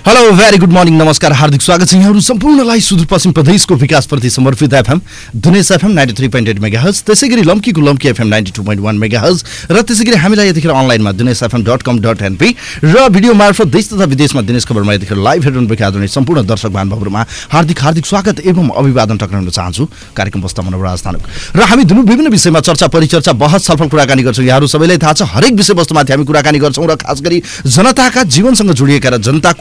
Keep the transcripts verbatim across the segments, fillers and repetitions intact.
Hello very good morning नमस्कार हार्दिक स्वागत छ यहाँहरू सम्पूर्णलाई सुदूरपश्चिम प्रदेशको विकासप्रति समर्पित FM Dhunes FM ninety three point eight megahertz, त्यसै गरी लम्कीको Lamki FM ninety two point one megahertz र त्यसै गरी हामीलाई यतिखेर अनलाइनमा Dhunes FM dot com dot NP र भिडियो मार्फत देश तथा विदेशमा दिनेश खबरमा यतिखेर लाइभ हेरिरहनुभएका आदरणीय सम्पूर्ण दर्शक महानुभावहरूमा हार्दिक हार्दिक स्वागत एवं अभिवादन टक्राउन चाहन्छु। कार्यक्रम प्रस्ताव मनोराज तानुक र हामी दुनु विभिन्न विषयमा चर्चा परिचर्चा बहस छलफल कुराकानी गर्छौँ। यहाँहरू सबैलाई थाहा छ हरेक विषयवस्तुमाथि हामी कुराकानी गर्छौँ र खास गरी जनताका जीवनसँग जोडिएका र जनताको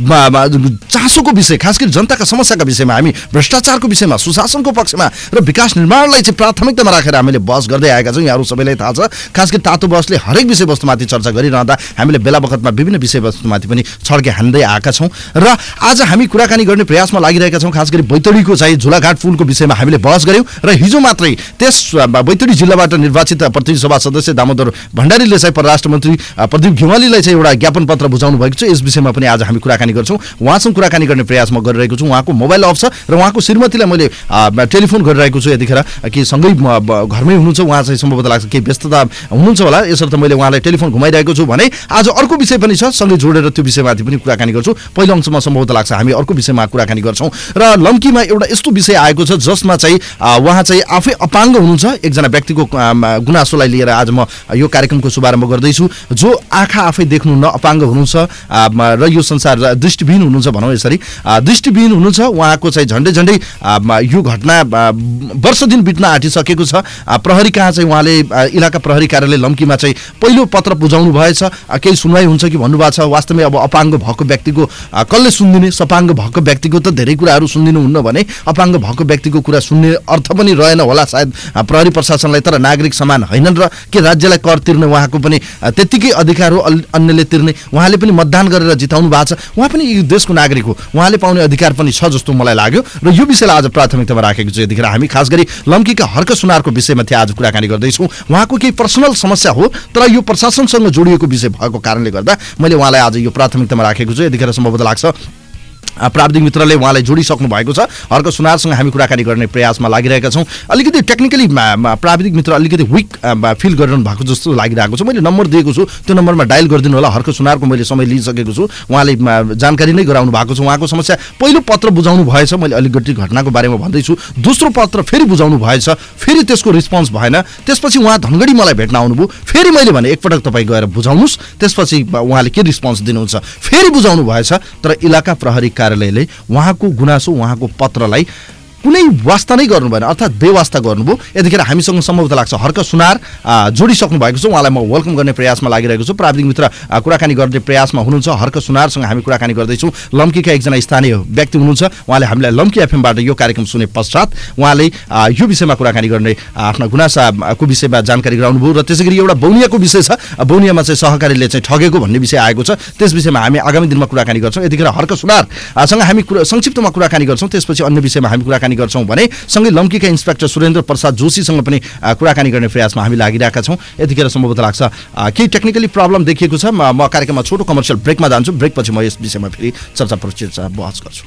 चासोको विषय, खास गरी जनताका समस्याका विषयमा हामी भ्रष्टाचारको विषयमा, सुशासनको पक्षमा र विकास निर्माणलाई चाहिँ प्राथमिकतामा राखेर हामीले बहस गर्दै आएका छौँ। यहाँहरू सबैलाई थाहा छ खास गरी तातो बहसले हरेक विषयवस्तुमाथि चर्चा गरिरहँदा हामीले बेला बखतमा विभिन्न विषयवस्तुमाथि पनि छड्के हान्दै आएका छौँ र आज हामी कुराकानी गर्ने प्रयासमा लागिरहेका छौँ। खास गरी बैतडीको चाहिँ झुलाघाट पुलको विषयमा हामीले बहस गऱ्यौँ र हिजो मात्रै त्यस बैतडी जिल्लाबाट निर्वाचित प्रतिनिधि सभा सदस्य दामोदर भण्डारीले चाहिँ परराष्ट्र मन्त्री प्रदीप घेवालीलाई चाहिँ एउटा ज्ञापन पत्र बुझाउनु भएको छ। यस विषयमा पनि आज हामी कुराकानी गर्छौँ। उहाँसँग कुराकानी गर्ने प्रयास म गरिरहेको छु। उहाँको मोबाइल अफ छ र उहाँको श्रीमतीलाई मैले टेलिफोन गरिरहेको छु यतिखेर कि सँगै घरमै हुनुहुन्छ। उहाँ चाहिँ सम्भवतः लाग्छ केही व्यस्तता हुनुहुन्छ होला, यसर्थ मैले उहाँलाई टेलिफोन घुमाइरहेको छु भने आज अर्को विषय पनि छ, सँगै जोडेर त्यो विषयमाथि पनि कुराकानी गर्छु। पहिलो अंशमा सम्भवतः लाग्छ हामी अर्को विषयमा कुराकानी गर्छौँ र लम्कीमा एउटा यस्तो विषय आएको छ जसमा चाहिँ उहाँ चाहिँ आफै अपाङ्ग हुनुहुन्छ। एकजना व्यक्तिको गुनासोलाई लिएर आज म यो कार्यक्रमको शुभारम्भ गर्दैछु। जो आँखा आफै देख्नु न अपाङ्ग हुनुहुन्छ र यो संसार दृष्टिविहीन हुनुहुन्छ भनौँ, यसरी दृष्टिविहीन हुनुहुन्छ। उहाँको चाहिँ झन्डै झन्डै यो घटना वर्ष दिन बित्न आँटिसकेको छ। प्रहरी कहाँ चाहिँ उहाँले इलाका प्रहरी कार्यालय लम्कीमा चाहिँ पहिलो पत्र बुझाउनु भएछ। केही सुनवाई हुन्छ कि भन्नुभएको छ। वास्तवमै अब अपाङ्ग भएको व्यक्तिको कसले सुनिदिने? सपाङ्ग भएको व्यक्तिको त धेरै कुराहरू सुनिदिनु हुन्न भने अपाङ्ग भएको व्यक्तिको कुरा सुन्ने अर्थ पनि रहेन होला सायद प्रहरी प्रशासनलाई। तर नागरिक समान होइनन् र के राज्यलाई कर तिर्ने उहाँको पनि त्यत्तिकै अधिकार हो, अन्यले तिर्ने। उहाँले पनि मतदान गरेर जिताउनु भएको छ, उहाँ पनि यो देशको नागरिक हो, उहाँले पाउने अधिकार पनि छ जस्तो मलाई लाग्यो र यो विषयलाई आज प्राथमिकतामा राखेको छु। यतिखेर हामी खास गरी लम्कीका हर्क सुनारको विषयमाथि आज कुराकानी गर्दैछौँ। उहाँको केही पर्सनल समस्या हो तर यो प्रशासनसँग जोडिएको विषय भएको कारणले गर्दा मैले उहाँलाई आज यो प्राथमिकतामा राखेको छु। यतिखेर सम्भवतः लाग्छ प्राविधिक मित्रले उहाँलाई जोडिसक्नु भएको छ। हर्क सुनारसँग हामी कुराकानी गर्ने प्रयासमा लागिरहेका छौँ। अलिकति टेक्निकली प्राविधिक मित्र अलिकति विक फिल गरिरहनु भएको जस्तो लागिरहेको छ। मैले नम्बर दिएको छु, त्यो नम्बरमा डायल गरिदिनु होला। हर्क सुनारको मैले समय लिइसकेको छु, उहाँले जानकारी नै गराउनु भएको छ। उहाँको समस्या पहिलो पत्र बुझाउनु भएछ, मैले अलिकति घटनाको बारेमा भन्दैछु। दोस्रो पत्र फेरि बुझाउनु भएछ, फेरि त्यसको रिस्पोन्स भएन। त्यसपछि उहाँ धनगढी मलाई भेट्न आउनुभयो। फेरि मैले भने एकपटक तपाईँ गएर बुझाउनुहोस्, त्यसपछि उहाँले के रिस्पोन्स दिनुहुन्छ। फेरि बुझाउनु भएछ तर इलाका प्रहरी कार्यालयले उहाँको गुनासो उहाँको पत्रलाई कुनै वास्ता नै गर्नु भएन, अर्थात् बेवास्ता गर्नुभयो। यतिखेर हामीसँग सम्भवतः लाग्छ हर्क सुनार जोडिसक्नु भएको छ। उहाँलाई म वेलकम गर्ने प्रयासमा लागिरहेको छु। प्राविधिक मित्र कुराकानी गर्ने प्रयासमा हुनुहुन्छ। हर्क सुनारसँग हामी कुराकानी गर्दैछौँ। लम्कीका एकजना स्थानीय व्यक्ति हुनुहुन्छ। उहाँले हामीलाई लम्की एफएमबाट यो कार्यक्रम सुने पश्चात उहाँले यो विषयमा कुराकानी गर्ने आफ्ना गुनासाको विषयमा जानकारी गराउनुभयो र त्यसै गरी एउटा बौनियाको विषय छ। बौनियामा चाहिँ सहकारीले चाहिँ ठगेको भन्ने विषय आएको छ। त्यस विषयमा हामी आगामी दिनमा कुराकानी गर्छौँ। यतिखेर हर्क सुनारसँग हामी संक्षिप्तमा कुराकानी गर्छौँ, त्यसपछि अन्य विषयमा हामी कुराकानी गर्छौँ भने सँगै लम्कीका इन्सपेक्टर सुरेन्द्र प्रसाद जोशीसँग पनि कुराकानी गर्ने प्रयासमा हामी लागिरहेका छौँ। यतिखेर सम्भवतः लाग्छ केही टेक्निकली प्रब्लम देखिएको छ। म कार्यक्रममा छोटो कमर्सियल ब्रेकमा जान्छु। ब्रेकपछि म यस विषयमा फेरि चर्चा परिचर्चा बहस गर्छु।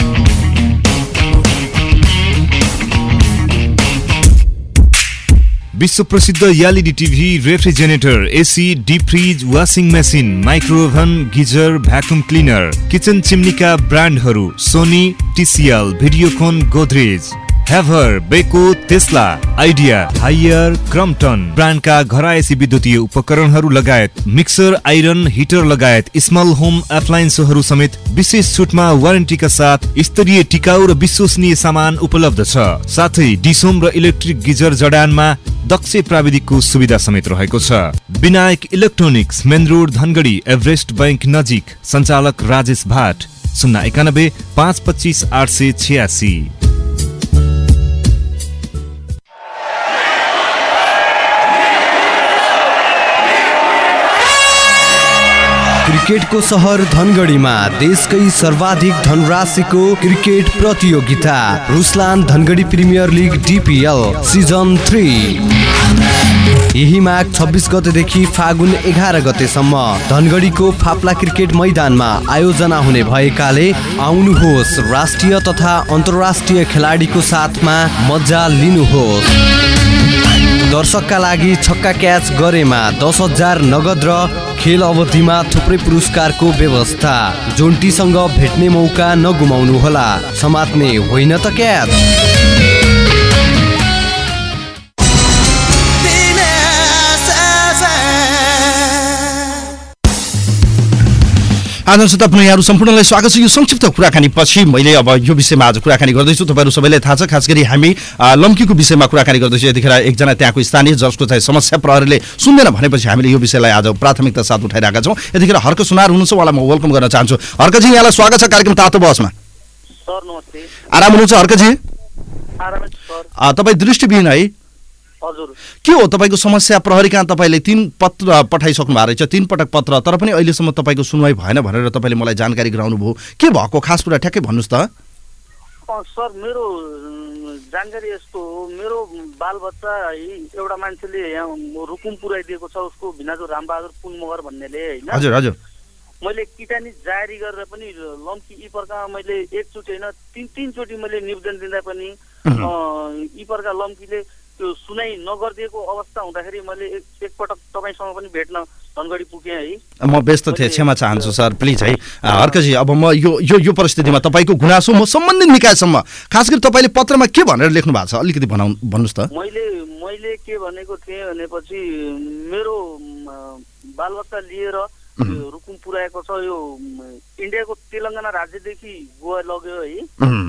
विश्व प्रसिद्ध LED TV, refrigerator, AC, deep fridge, washing machine, micro oven, geyser, vacuum cleaner, kitchen चिम्नीका ब्रान्डहरू सोनी, टिसिएल, भिडियोकोन, गोदरेज, हेभर, Beko, Tesla, Idea, Haier, Crompton ब्रान्डका घरायसी विद्युतीय उपकरणहरू लगायत मिक्सर, आइरन, हिटर लगायत स्मल होम एप्लायन्सहरू समेत विशेष छुटमा वारेन्टीका साथ स्तरीय टिकाउ र विश्वसनीय सामान उपलब्ध छ। साथै डिसोम र इलेक्ट्रिक गिजर जडानमा दक्ष प्राविधिकको सुविधा समेत रहेको छ। Vinayak electronics, main road, Dhangadhi, Everest bank नजिक। सञ्चालक राजेश भाट, शून्य एकानब्बे पाँच पच्चिस आठ सय छ्यासी। क्रिकेटको सहर धनगढीमा देशकै सर्वाधिक धनराशिको क्रिकेट प्रतियोगिता Ruslan Dhangadhi premier league DPL season three यही माघ छब्बिस गतेदेखि फागुन एघार गतेसम्म धनगढीको फाप्ला क्रिकेट मैदानमा आयोजना हुने भएकाले आउनुहोस्। राष्ट्रिय तथा अन्तर्राष्ट्रिय खेलाडीको साथमा मजा लिनुहोस्। दर्शकका लागि छक्का क्याच गरेमा दस हजार नगद र खेल अवधिमा थुप्रै पुरस्कारको व्यवस्था। जोन्टीसँग भेट्ने मौका नगुमाउनुहोला, समात्ने होइन त क्याच। आदर्श तपाईँहरू सम्पूर्णलाई स्वागत छ। यो संक्षिप्त कुराकानी पछि मैले अब यो विषयमा आज कुराकानी गर्दैछु। तपाईँहरू सबैलाई थाहा छ, खास गरी हामी लम्कीको विषयमा कुराकानी गर्दैछौँ। यतिखेर एकजना त्यहाँको स्थानीय जसको चाहिँ समस्या प्रहरीले सुन्दैन भनेपछि हामीले यो विषयलाई आज प्राथमिकता साथ उठाइरहेका छौँ। यतिखेर हर्क सुनार हुनुहुन्छ, उहाँलाई म वेलकम गर्न चाहन्छु। हर्कजी, यहाँलाई स्वागत छ कार्यक्रम तातो बहसमा। सर नमस्ते। आराम हुनुहुन्छ हर्कजी? आराम सर। तपाईँ दृष्टिविहीन है? हजुर। के हो तपाईँको समस्या? प्रहरी कहाँ तपाईँले तीन पत्र पठाइसक्नु भएको रहेछ, तीन पटक पत्र, तर पनि अहिलेसम्म तपाईँको सुनवाई भएन भनेर तपाईँले मलाई जानकारी गराउनु भयो। के भएको खास कुरा ठ्याक्कै भन्नुहोस् त। सर मेरो जानकारी यस्तो हो, मेरो बालबच्चा एउटा मान्छेले यहाँ रुकुम पुऱ्याइदिएको छ, उसको भिनाजु रामबहादुर पुनमगर भन्नेले होइन। हजुर हजुर। मैले किटानी जारी गरेर पनि लम्की इपरका मैले एकचोटि होइन तिन तिनचोटि मैले निवेदन दिँदा पनि इपरका लम्कीले त्यो सुनाइ नगरिदिएको अवस्था हुँदाखेरि मैले एकपटक तपाईँसँग पनि भेट्न धनगढी पुगेँ है। म व्यस्त थिएँ, क्षमा चाहन्छु सर, प्लिज है। हर्कजी, अब म यो यो यो परिस्थितिमा तपाईँको गुनासो म सम्बन्धित निकायसम्म, खास गरी तपाईँले पत्रमा के भनेर लेख्नु भएको छ अलिकति भनाउनु भन्नुहोस् त। मैले मैले के भनेको थिएँ भनेपछि मेरो बालबच्चा लिएर रुकुम पुऱ्याएको छ, यो इन्डियाको तेलङ्गाना राज्यदेखि गोवा लग्यो है।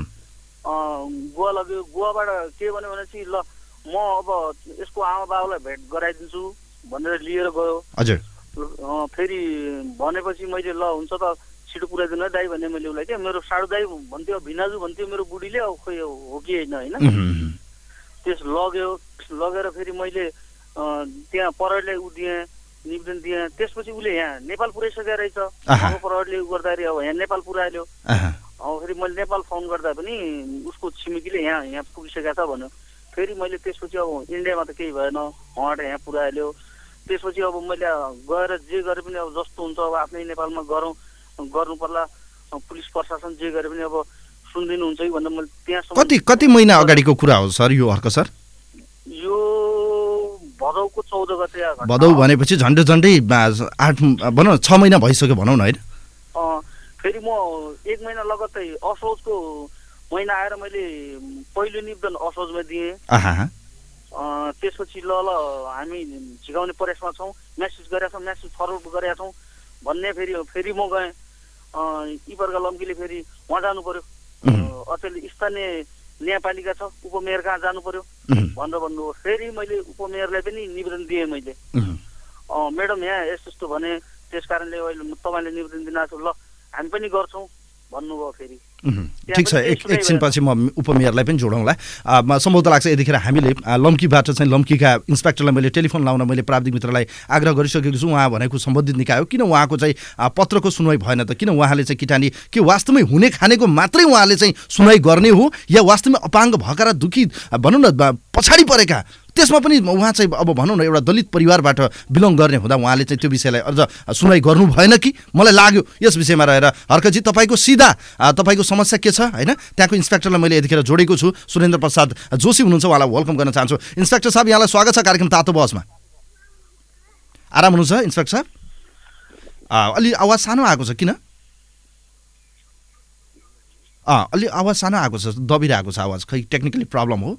गोवा लग्यो, गोवाबाट के भन्यो भनेपछि ल म अब यसको आमा बाबुलाई भेट गराइदिन्छु भनेर लिएर गयो। हजुर। फेरि भनेपछि मैले ल हुन्छ त छिटो पुऱ्याइदिनु है दाइ भने मैले उसलाई क्या, मेरो साडु दाइ भन्थ्यो, भिनाजु भन्थ्यो मेरो बुढीले, अब खोइ हो कि होइन होइन। त्यस लग्यो, लगेर फेरि मैले त्यहाँ प्रहरीलाई उ दिएँ, निवेदन दिएँ। त्यसपछि उसले यहाँ नेपाल पुऱ्याइसकेको रहेछ। प्रहरीले उ गर्दाखेरि अब यहाँ नेपाल पुऱ्याइल्यो। अब फेरि मैले नेपाल फोन गर्दा पनि उसको छिमेकीले यहाँ यहाँ पुगिसकेको छ भन्यो। फेरि मैले त्यसपछि अब इन्डियामा त केही भएन, उहाँबाट यहाँ पुऱ्याइल्यो। त्यसपछि अब मैले गएर जे गरे पनि अब जस्तो हुन्छ अब आफ्नै नेपालमा गरौँ गर्नु पर्ला, पुलिस प्रशासन जे गरे पनि अब सुनिदिनु हुन्छ कि भनेर मैले त्यहाँ कति कति महिना अगाडिको कुरा हो सर यो हर्क सर? यो भदौको चौध गते। भदौ भनेपछि झन्डै झन्डै आठ भनौँ छ महिना भइसक्यो भनौँ न होइन। फेरि म एक महिना लगत्तै असोजको महिना आएर मैले पहिलो निवेदन असोजमा दिएँ। त्यसपछि ल ल हामी झिकाउने प्रयासमा छौँ, म्यासेज गरेका छौँ, म्यासेज फरवर्ड गरेका छौँ भन्ने। फेरि फेरि म गएँ, इपरका लम्कीले फेरि उहाँ जानु पर्यो, अचेल स्थानीय न्यायपालिका छ उपमेयर कहाँ जानु पर्यो भनेर भन्नुभयो। फेरि मैले उपमेयरलाई पनि निवेदन दिएँ मैले, म्याडम यहाँ यस्तो यस्तो भने त्यस कारणले अहिले तपाईँले निवेदन दिनु ल हामी पनि गर्छौँ भन्नुभयो। फेरि ठिक छ, एक एकछिनपछि म उपमेयरलाई पनि जोडौँला। सम्भवतः लाग्छ यतिखेर हामीले लम्कीबाट चाहिँ लम्कीका इन्सपेक्टरलाई मैले टेलिफोन लाउन मैले प्राविधिक मित्रलाई आग्रह गरिसकेको छु। उहाँ भनेको सम्बन्धित निकाय हो, किन उहाँको चाहिँ पत्रको सुनवाई भएन त? किन उहाँले चाहिँ किटानी के वास्तवमै हुने खानेको मात्रै उहाँले चाहिँ सुनवाई गर्ने हो, या वास्तवमै अपाङ्ग भएका र दुखी भनौँ न पछाडि परेका, त्यसमा पनि उहाँ चाहिँ अब भनौँ न एउटा दलित परिवारबाट बिलोङ गर्ने हुँदा उहाँले चाहिँ त्यो विषयलाई अझ सुनवाई गर्नु भएन कि मलाई लाग्यो यस विषयमा रहेर। हर्कजी, तपाईँको सिधा तपाईँको समस्या के छ होइन, त्यहाँको इन्सपेक्टरलाई मैले यतिखेर जोडेको छु, सुरेन्द्र प्रसाद जोशी हुनुहुन्छ, उहाँलाई वेलकम गर्न चाहन्छु। इन्सपेक्टर साहब, यहाँलाई स्वागत छ कार्यक्रम तातो बहसमा। आराम हुनुहुन्छ इन्सपेक्टर साहब? अलि आवाज सानो आएको छ, किन? अँ अलि आवाज सानो आएको छ, दबिरहेको छ आवाज, खै टेक्निकली प्रब्लम हो।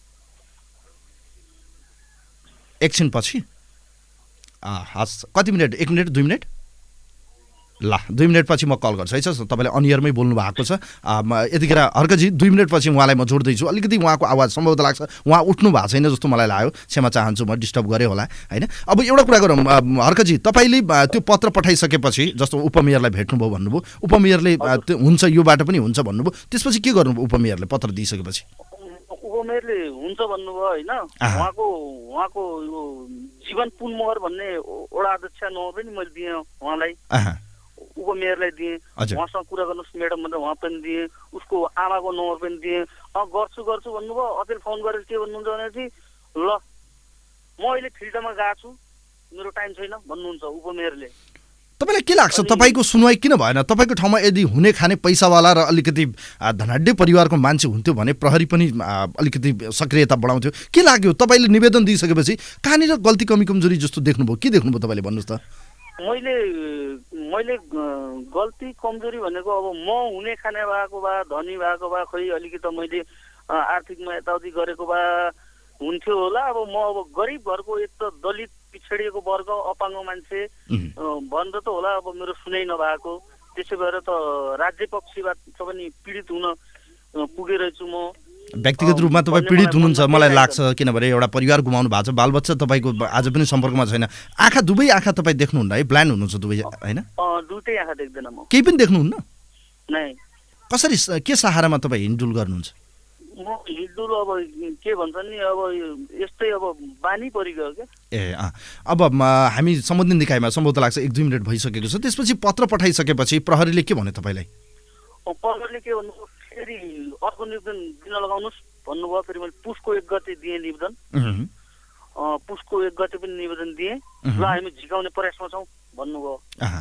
एकछिन पछि हस्, कति मिनट? एक मिनट दुई मिनट ल दुई मिनट पछि म कल गर्छु है सर। तपाईँले अनियरमै बोल्नु भएको छ यतिखेर हर्कजी, दुई मिनट पछि उहाँलाई म जोड्दैछु। अलिकति उहाँको आवाज सम्भवतः लाग्छ उहाँ उठ्नु भएको छैन जस्तो मलाई लाग्यो, क्षमा चाहन्छु, म डिस्टर्ब गरेँ होला होइन। अब एउटा कुरा गरौँ हर्कजी, तपाईँले त्यो पत्र पठाइसकेपछि जस्तो उपमेयरलाई भेट्नुभयो भन्नुभयो, उपमेयरले हुन्छ योबाट पनि हुन्छ भन्नुभयो, त्यसपछि के गर्नुभयो उपमेयरले पत्र दिइसकेपछि? उपमेयरले हुन्छ भन्नुभयो होइन। उहाँको उहाँको यो जीवन पुनमोहर भन्ने वडा अध्यक्ष नम्बर पनि मैले दिएँ उहाँलाई, उपमेयरलाई दिएँ, उहाँसँग कुरा गर्नुहोस् म्याडम भनेर उहाँ पनि दिएँ, उसको आमाको नम्बर पनि दिएँ। अँ गर्छु गर्छु भन्नुभयो। अचेल फोन गरेर के भन्नुहुन्छ भनेपछि ल म अहिले फिल्डमा गएको छु, मेरो टाइम छैन भन्नुहुन्छ उपमेयरले। तपाईँलाई के लाग्छ तपाईँको सुनवाई किन भएन? तपाईँको ठाउँमा यदि हुने खाने पैसावाला र अलिकति धनाढ्य परिवारको मान्छे हुन्थ्यो भने प्रहरी पनि अलिकति सक्रियता बढाउँथ्यो। के लाग्यो तपाईँले निवेदन दिइसकेपछि कहाँनिर गल्ती कमी कमजोरी जस्तो देख्नुभयो? के देख्नुभयो तपाईँले भन्नुहोस् त? मैले मैले गल्ती कमजोरी भनेको अब म हुने खाने भएको भए धनी भएको भए खै अलिकति मैले आर्थिकमा यताउति गरेको भए हुन्थ्यो होला। अब म अब गरिब घरको एक त दलित पिछडिएको वर्ग अपाङ्ग मान्छे भनेर त होला अब मेरो सुनाइ नभएको, त्यसै भएर त राज्य पक्षबाट पनि पीडित हुन पुगेरहेछु म। व्यक्तिगत रूपमा तपाईँ पीडित हुनुहुन्छ मलाई लाग्छ, किनभने एउटा परिवार गुमाउनु भएको छ, बालबच्चा तपाईँको आज पनि सम्पर्कमा छैन। आँखा दुवै आँखा तपाईँ देख्नुहुन्न है, ब्लाइन्ड हुनुहुन्छ दुवै होइन? दुईटै आँखा देख्दैन म। केही पनि देख्नुहुन्न? नै। कसरी के सहारामा तपाईँ हिँडडुल गर्नुहुन्छ? म हिँडडुल अब के भन्छ नि अब यस्तै अब बानी परिगयो क्या। ए अँ अब हामी सम्बन्धित निकायमा सम्भवतः लाग्छ एक दुई मिनट भइसकेको छ, त्यसपछि पत्र पठाइसकेपछि प्रहरीले के भन्यो तपाईँलाई? प्रहरीले के भन्नु फेरि अर्को निवेदन दिन लगाउनुहोस् भन्नुभयो। फेरि मैले पुसको एक गते दिएँ निवेदन, पुसको एक गते पनि निवेदन दिएँ, ल हामी झिकाउने प्रयासमा छौँ भन्नुभयो।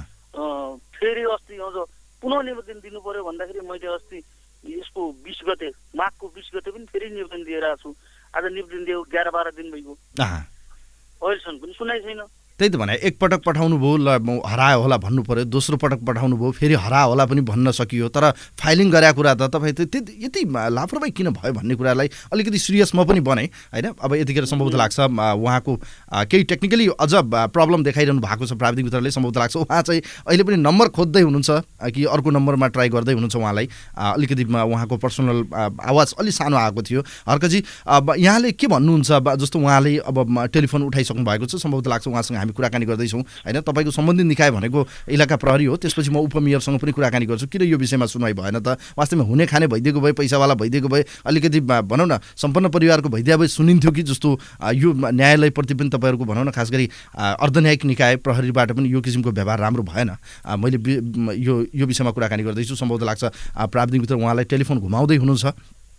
फेरि अस्ति अझ पुनः निवेदन दिनु पर्यो भन्दाखेरि मैले अस्ति यसको बिस गते माघको बिस गते पनि फेरि निवेदन दिएर आएको छु। आज निवेदन दिएको एघार बाह्र दिन भइगयो, अहिलेसम्म पनि सुनाइ छैन। त्यही त भने एकपटक पठाउनु भयो ल हरायो होला भन्नु पर्यो, दोस्रो पटक पठाउनु भयो फेरि हरायो होला पनि भन्न सकियो, तर फाइलिङ गरेको कुरा त तपाईँ त्यति यति लापरवाही किन भयो भन्ने कुरालाई अलिकति सिरियस म पनि बने होइन। अब यतिखेर सम्भवतः लाग्छ उहाँको केही टेक्निकली अझ प्रब्लम देखाइरहनु भएको छ प्राविधिक मित्रले, सम्भवतः लाग्छ उहाँ चाहिँ अहिले पनि नम्बर खोज्दै हुनुहुन्छ कि अर्को नम्बरमा ट्राई गर्दै हुनुहुन्छ। उहाँलाई अलिकति उहाँको पर्सनल आवाज अलि सानो आएको थियो। हर्कजी अब यहाँले के भन्नुहुन्छ? जस्तो उहाँले अब टेलिफोन उठाइसक्नु भएको छ, सम्भवतः लाग्छ उहाँसँग कुराकानी गर्दैछौँ होइन। तपाईँको सम्बन्धित निकाय भनेको इलाका प्रहरी हो, त्यसपछि म उपमेयरसँग पनि कुराकानी गर्छु किन यो विषयमा सुनवाई भएन त। वास्तवमा हुने खाने भइदिएको भए, पैसावाला भइदिएको भए, अलिकति भनौँ न सम्पन्न परिवारको भइदिए भए सुनिन्थ्यो कि जस्तो यो न्यायालयप्रति पनि तपाईँहरूको भनौँ न खास गरी अर्धन्यायिक निकाय प्रहरीबाट पनि यो किसिमको व्यवहार राम्रो भएन। मैले यो यो विषयमा कुराकानी गर्दैछु, सम्भवतः लाग्छ प्राविधिक मित्र उहाँलाई टेलिफोन घुमाउँदै हुनुहुन्छ।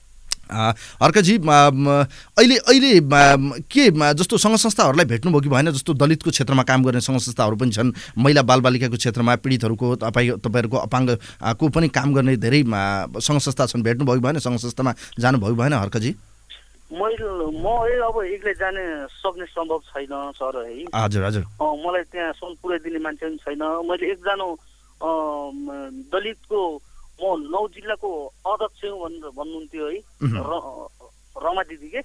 अर्कजी अहिले अहिले के जस्तो सङ्घ संस्थाहरूलाई भेट्नुभयो कि भएन? जस्तो दलितको क्षेत्रमा काम गर्ने सङ्घ संस्थाहरू पनि छन्, महिला बालबालिकाको क्षेत्रमा पीडितहरूको तपाईँ तपाईँहरूको अपाङ्गको पनि काम गर्ने धेरै सङ्घ संस्था छन्, भेट्नुभयो कि भएन? सङ्घ संस्थामा जानुभयो भएन हर्कजी? मैले म अब एक्लै जाने सक्ने सम्भव छैन सर है। हजुर हजुर मलाई त्यहाँ सङ्घ पुर्याइदिने मान्छे पनि छैन। मैले एकजना दलितको म नौ जिल्लाको अध्यक्ष भनेर भन्नुहुन्थ्यो है, रमा दिदी के